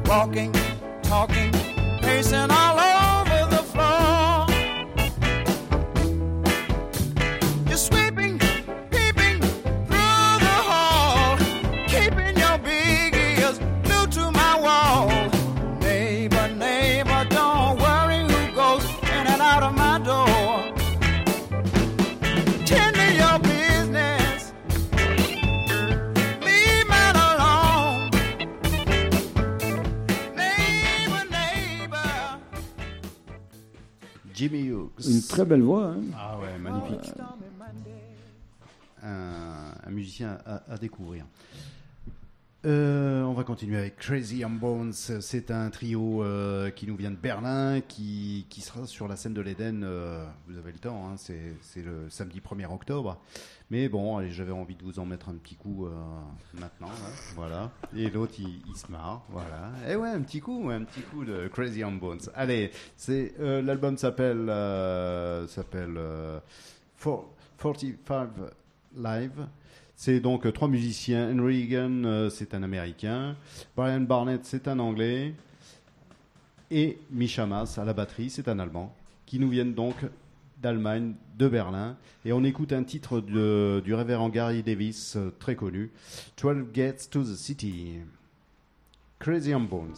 walking, talking, pacing all over the floor. You're sweeping, peeping through the hall, keeping your big ears glued to my wall. Neighbor, neighbor, don't worry who goes in and out of my door. Tend to your business, leave mine alone. Neighbor, neighbor. Jimmy Hughes. Une très belle voix. Hein. Ah ouais, magnifique. Un, un musicien à, à découvrir. Euh, on va continuer avec Crazy on Bones. C'est un trio euh, qui nous vient de Berlin, qui, qui sera sur la scène de l'Éden. Euh, vous avez le temps, hein, c'est, c'est le samedi premier octobre. Mais bon, allez, j'avais envie de vous en mettre un petit coup euh, maintenant. Hein, voilà. Et l'autre, il, il se marre. Voilà. Et ouais, un petit coup, un petit coup de Crazy on Bones. Allez, c'est, euh, l'album s'appelle, euh, s'appelle euh, quarante-cinq Live. C'est donc euh, trois musiciens. Henry Egan, euh, c'est un Américain. Brian Barnett, c'est un Anglais. Et Misha Mas, à la batterie, c'est un Allemand. Qui nous viennent donc d'Allemagne, de Berlin. Et on écoute un titre de, du révérend Gary Davis, euh, très connu. twelve Gates to the City. Crazy on Bones.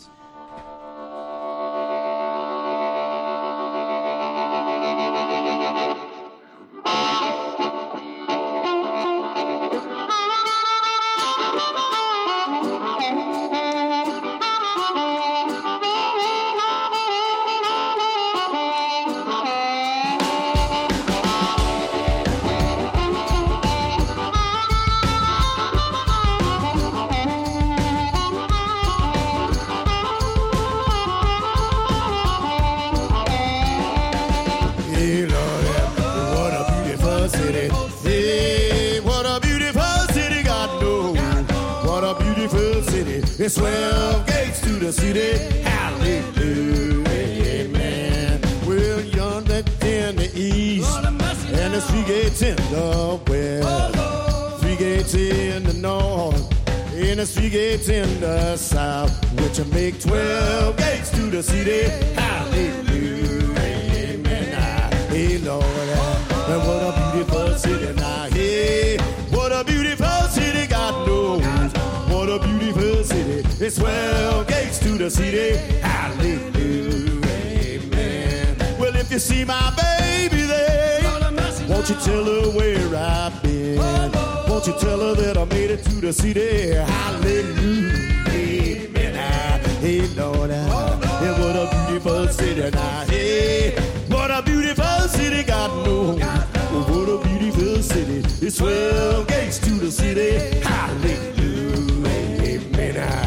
Hey, Lord, what a beautiful city. Hey, what a beautiful city, God knows. What a beautiful city. It's twelve gates to the city. Hallelujah, amen. Well, yonder in the east, and there's three gates in the west, three gates in the north, and there's three gates in the south, which will make twelve gates to the city. Hallelujah, amen. Hey, Lord, and what a beautiful city now. Hey, what a beautiful city, God knows. What a beautiful city. It's twelve gates to the city. Hallelujah, amen. Well, if you see my baby there, won't you tell her where I've been? Won't you tell her that I made it to the city? Hallelujah, amen. Hey, Lord, and what a beautiful city now. Hey, what a beautiful city, God knows. What a beautiful city. It's twelve gates to the city. Hallelujah, amen.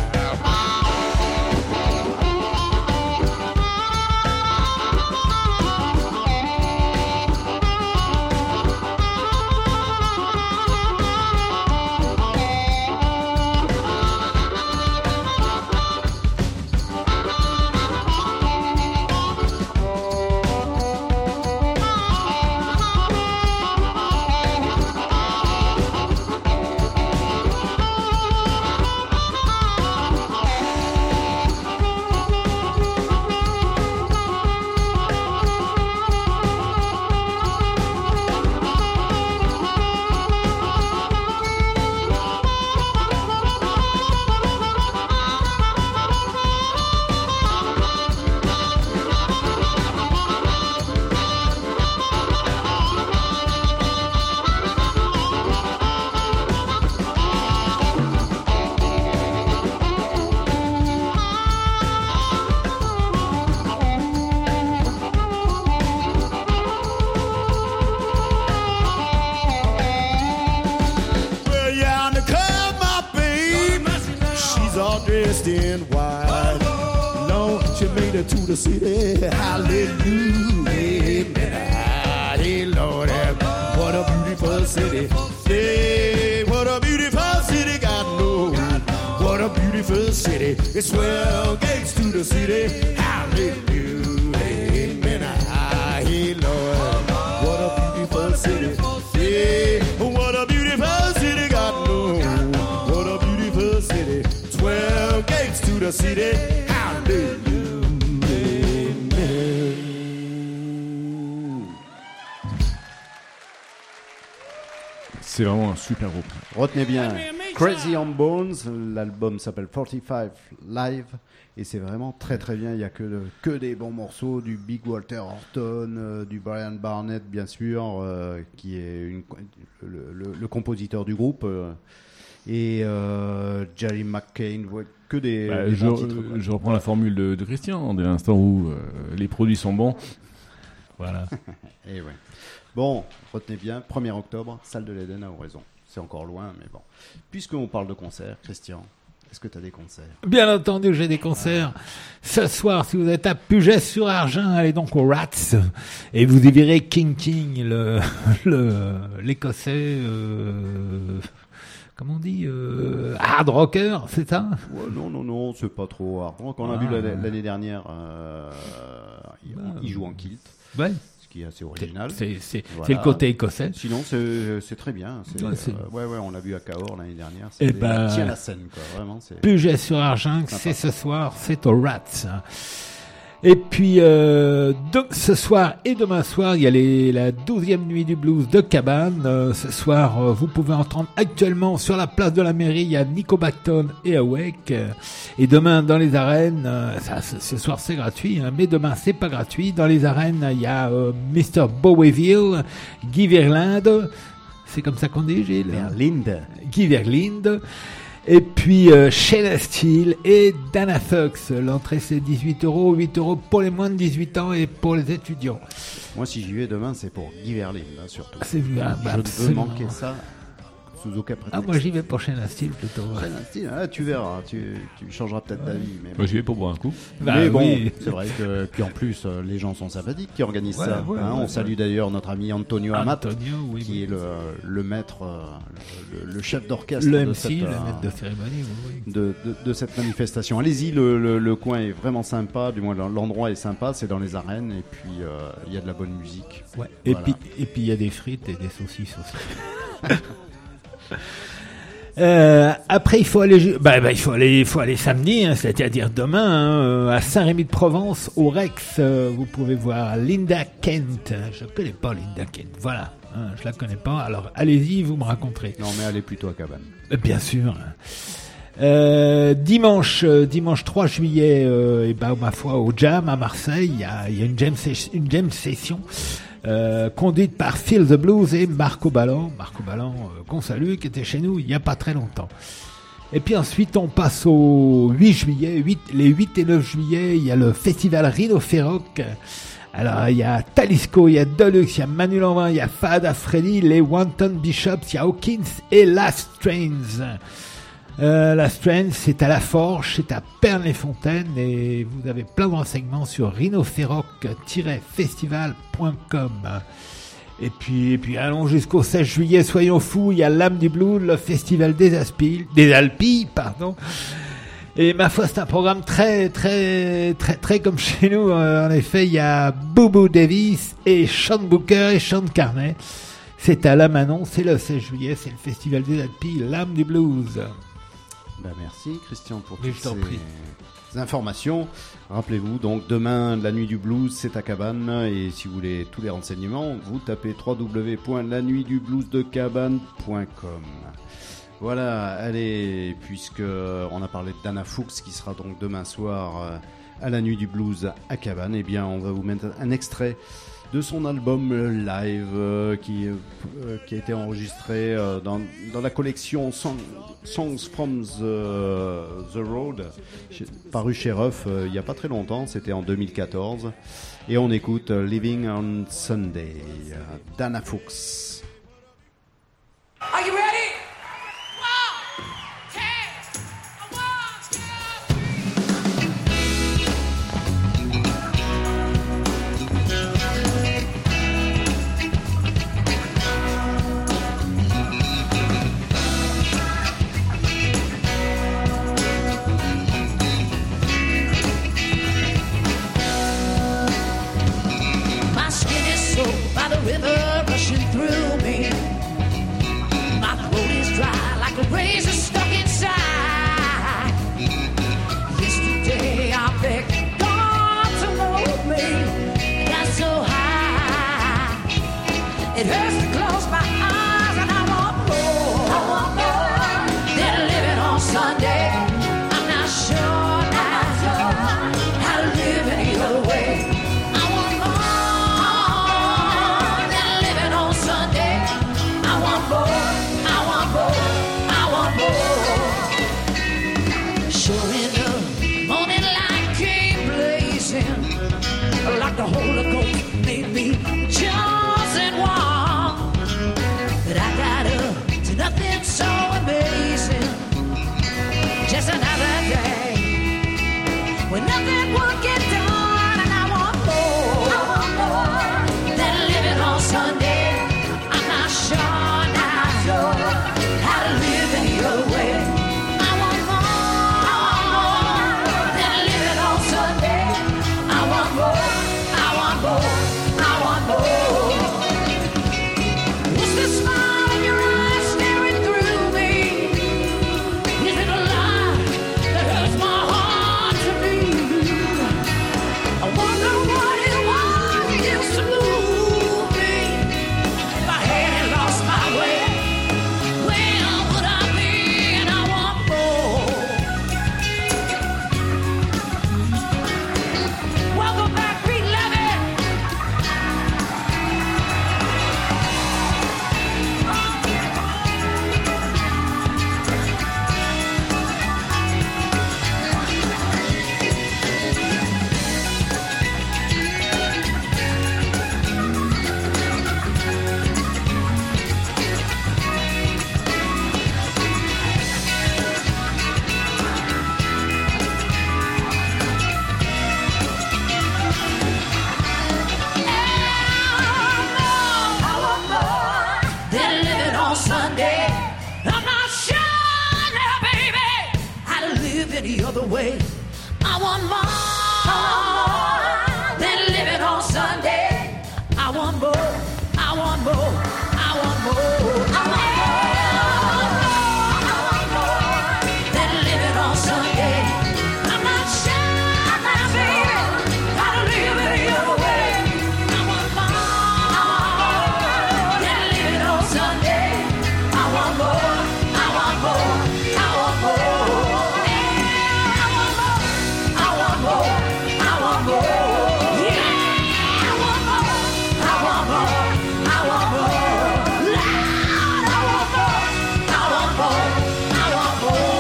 Dressed in white, Lord, she made it to the city. Hallelujah, amen. Hey, Lord, what a beautiful city. Hey, what a beautiful city, God knows. What a beautiful city. It's twelve gates to the city. Hallelujah, amen. Hey, Lord, what a beautiful city. Hey, what a beautiful city, God knows. What a beautiful city. Twelve gates to the city. C'est vraiment un super groupe. Retenez bien, Crazy on Bones, l'album s'appelle quarante-cinq Live, et c'est vraiment très très bien, il n'y a que, de- que des bons morceaux, du Big Walter Horton, euh, du Brian Barnett bien sûr, euh, qui est une- le, le- le compositeur du groupe, euh, et euh, Jerry McCain, ouais, que des, Bah, des je, bons titres, quoi. je reprends la formule de, de Christian, dès l'instant où euh, les produits sont bons. Voilà. Et ouais. Bon, retenez bien, premier octobre, salle de l'Éden à Oraison. C'est encore loin, mais bon. Puisqu'on parle de concerts, Christian, est-ce que tu as des concerts? Bien entendu, j'ai des concerts. Ce soir, si vous êtes à Puget-sur-Argent, allez donc au Rats et vous y verrez King King, le, le, l'écossais, euh, comment on dit, euh, hard rocker, c'est ça? Ouais, non, non, non, c'est pas trop hard rock. On a Ah. vu l'année, l'année dernière, euh, il, il joue en kilt. Ouais. Ce qui est assez original. C'est, c'est, Voilà. c'est le côté écossais. Sinon, c'est, c'est très bien. C'est, Ouais, c'est- euh, ouais, ouais, on l'a vu à Cahors l'année dernière. Eh C'était- ben, tient la scène, quoi. Vraiment, c'est. Puget-sur-Argent, Sympa. c'est ce soir, c'est au Rats. Et puis, euh, de, ce soir et demain soir, il y a les, la douzième nuit du blues de Cabane. Euh, ce soir, euh, vous pouvez entendre actuellement sur la place de la mairie, il y a Nico Bacton et Awake. Euh, Et demain, dans les arènes, euh, ça, ce, ce soir c'est gratuit, hein, mais demain c'est pas gratuit. Dans les arènes, il y a euh, mister Boweville, Guy Verlinde. C'est comme ça qu'on dit, Gilles? Verlinde. Guy Verlinde. Et puis euh, Shayna Steele et Dana Fox. L'entrée c'est dix-huit euros, huit euros pour les moins de dix-huit ans et pour les étudiants. Moi, si j'y vais demain, c'est pour Guy Verlinde, hein, surtout. C'est- ah, bah, Je ne veux absolument. manquer ça sous aucun prétexte. Ah, moi j'y vais pour Shayna Steele plutôt. Shayna Steele, ah, tu verras, tu, tu changeras peut-être d'avis. Mais bon. Moi, j'y vais pour boire un coup. Bah, mais bon, oui. c'est vrai que puis en plus euh, les gens sont sympathiques qui organisent Voilà, ça. ouais, hein. ouais, on ouais. salue d'ailleurs notre ami Antonio Amat, Antonio, oui, qui oui. est le, le maître, euh, le, le chef d'orchestre Le de M C, cette, le euh, maître de cérémonie, oui, oui. de, de- de cette manifestation. Allez-y, le, le- le coin est vraiment sympa, du moins l'endroit est sympa, c'est dans les arènes et puis euh, il y a de la bonne musique. Ouais. Et Voilà. puis et puis il y a des frites et des saucisses aussi. Euh, après, il faut aller, ju- bah, bah, il faut aller, il faut aller samedi, hein, c'est-à-dire demain, hein, euh, à Saint-Rémy-de-Provence, au Rex. Euh, vous pouvez voir Linda Kent. Je connais pas Linda Kent. Voilà, hein, je la connais pas. Alors, allez-y, vous me raconterez. Non, mais allez plutôt à Cabane. Euh, Bien sûr. Euh, dimanche, euh, dimanche trois juillet, euh, et ben, ma foi, au Jam à Marseille, il y a, il y a une jam, ses- une jam session euh, conduite par Phil the Blues et Marco Ballan. Marco Ballan, euh, qu'on salue, qui était chez nous il n'y a pas très longtemps. Et puis ensuite, on passe au huit juillet. huit, les huit et neuf juillet, il y a le festival Rhino Ferroc. Alors, il y a Talisco, il y a Deluxe, il y a Manu Lanvin, il y a Fada Freddy, les Wanton Bishops, il y a Hawkins et Last Trains. Euh, la Strand, c'est à La Forge, c'est à Pernes-les-Fontaines et vous avez plein de renseignements sur rhinoferroc tiret festival point com. Et puis, et puis allons jusqu'au seize juillet, soyons fous, il y a l'âme du blues, le festival des Aspilles, des Alpilles, pardon. Et ma foi, c'est un programme très, très, très, très comme chez nous. Euh, en effet, il y a Boubou Davis et Sean Booker et Sean Carney. C'est à La Manon, c'est le seize juillet, c'est le festival des Alpilles, l'âme du blues. Ben, merci Christian pour Mais toutes je t'en ces, prie. ces informations. Rappelez-vous, donc demain, la nuit du blues, c'est à Cabane. Et si vous voulez tous les renseignements, vous tapez w w w point la nuit du blues de cabane point com. Voilà, allez, puisque on a parlé de Dana Fuchs qui sera donc demain soir euh, à la nuit du blues à Cabane, eh bien on va vous mettre un extrait de son album euh, live euh, qui, euh, qui a été enregistré euh, dans, dans la collection Song- Songs from the, the Road, chez- paru chez Ruff euh, il n'y a pas très longtemps, c'était en deux mille quatorze. Et on écoute euh, Living on Sunday, euh, Dana Fuchs. Are you ready? My skin is soaked by the river rushing through me. work it done, and I want more. I want more than living on Sunday. I'm not sure now how to live any other way. I want more. I want more than living on Sunday. I want more. I want more. I want more. What's the smile in your eyes staring through me? Is it a lie that hurts my heart to believe? I wonder what it was that used to move me. If I had lost my way, where would I be? And I want more. Welcome back, Pete Levitt. I want more than living on Sunday. I'm not sure now, baby, how to live any other way. I want more than living on Sunday. I want more. I want more. I want more. I want more. I want more than living on Sunday. I'm not sure now, baby, how to live any other way. I want more than living on Sunday. I want more. I want more. I want more. I want more. I want more. I want more. Yeah, I want more. I want more. I want more. Lord, I want more. I want more. I want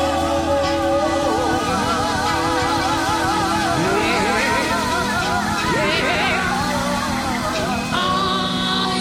more. Yeah. Oh,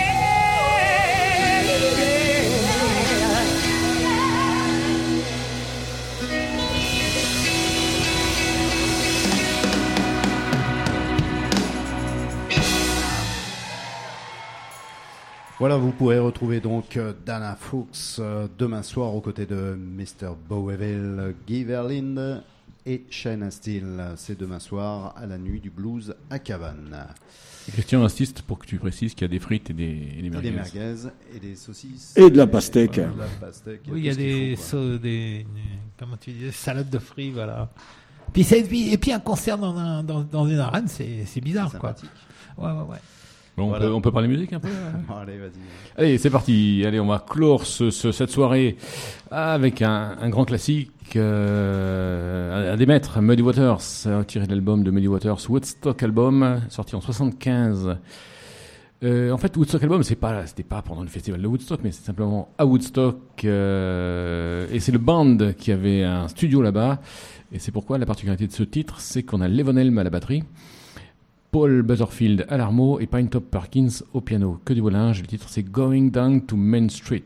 Voilà, vous pourrez retrouver donc euh, Dana Fuchs euh, demain soir aux côtés de mister Boweville, Guy Verlinde et Shaina Steele. C'est demain soir à la nuit du blues à Cabane. Et Christian insiste pour que tu précises qu'il y a des frites et des, et des Et merguez. des merguez et des saucisses. Et de la pastèque. Et de la pastèque, Oui, il y a tout ce qu'il des, faut, quoi. sau- des, comment tu dis, salades de fruits, voilà. Puis c'est, et puis un concert dans, un, dans, dans une arène, c'est, c'est bizarre, quoi. Sympathique. Ouais, ouais, ouais. Bon, Voilà. on, peut, on peut parler musique un peu là Bon, allez, vas-y. Allez, c'est parti. Allez, on va clore ce, ce- cette soirée avec un, un grand classique, euh, un des maîtres, Muddy Waters, euh, tiré de l'album de Muddy Waters, Woodstock Album, sorti en soixante-quinze. Euh, en fait, Woodstock Album, c'est pas, c'était pas pendant le festival de Woodstock, mais c'est simplement à Woodstock, euh, et c'est le band qui avait un studio là-bas. Et c'est pourquoi la particularité de ce titre, c'est qu'on a Levon Helm à la batterie, Paul Butterfield à l'armo et Pinetop Perkins au piano. Que du beau linge. Le titre, c'est Going Down to Main Street.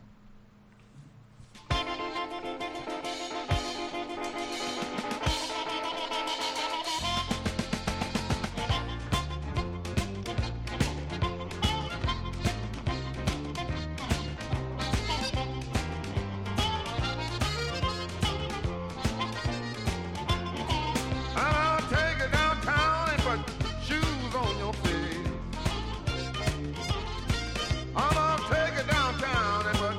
I'll take you downtown and put shoes on your feet. I'm gonna take you downtown and put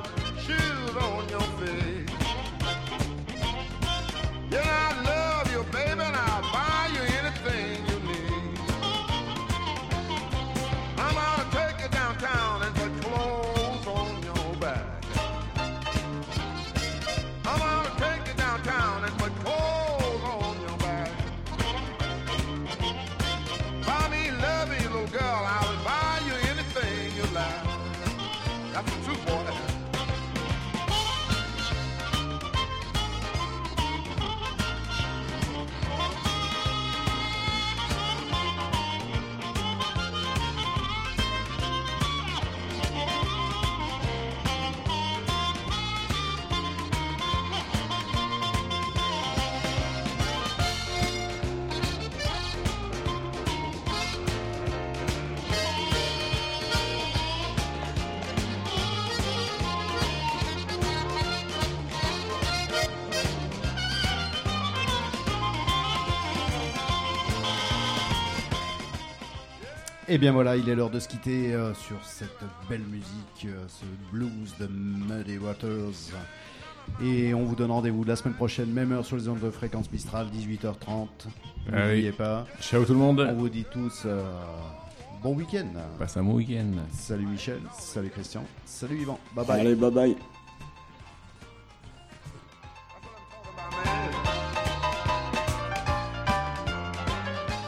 Et bien voilà, il est l'heure de se quitter euh, sur cette belle musique, euh, ce blues de Muddy Waters. Et on vous donne rendez-vous la semaine prochaine, même heure sur les ondes de fréquence Mistral, dix-huit heures trente. Ah N'oubliez oui. pas. Ciao tout le monde. On vous dit tous euh, bon week-end. Passe un bon week-end. Salut Michel, salut Christian, salut Yvan. Bye bye. Allez, bye bye.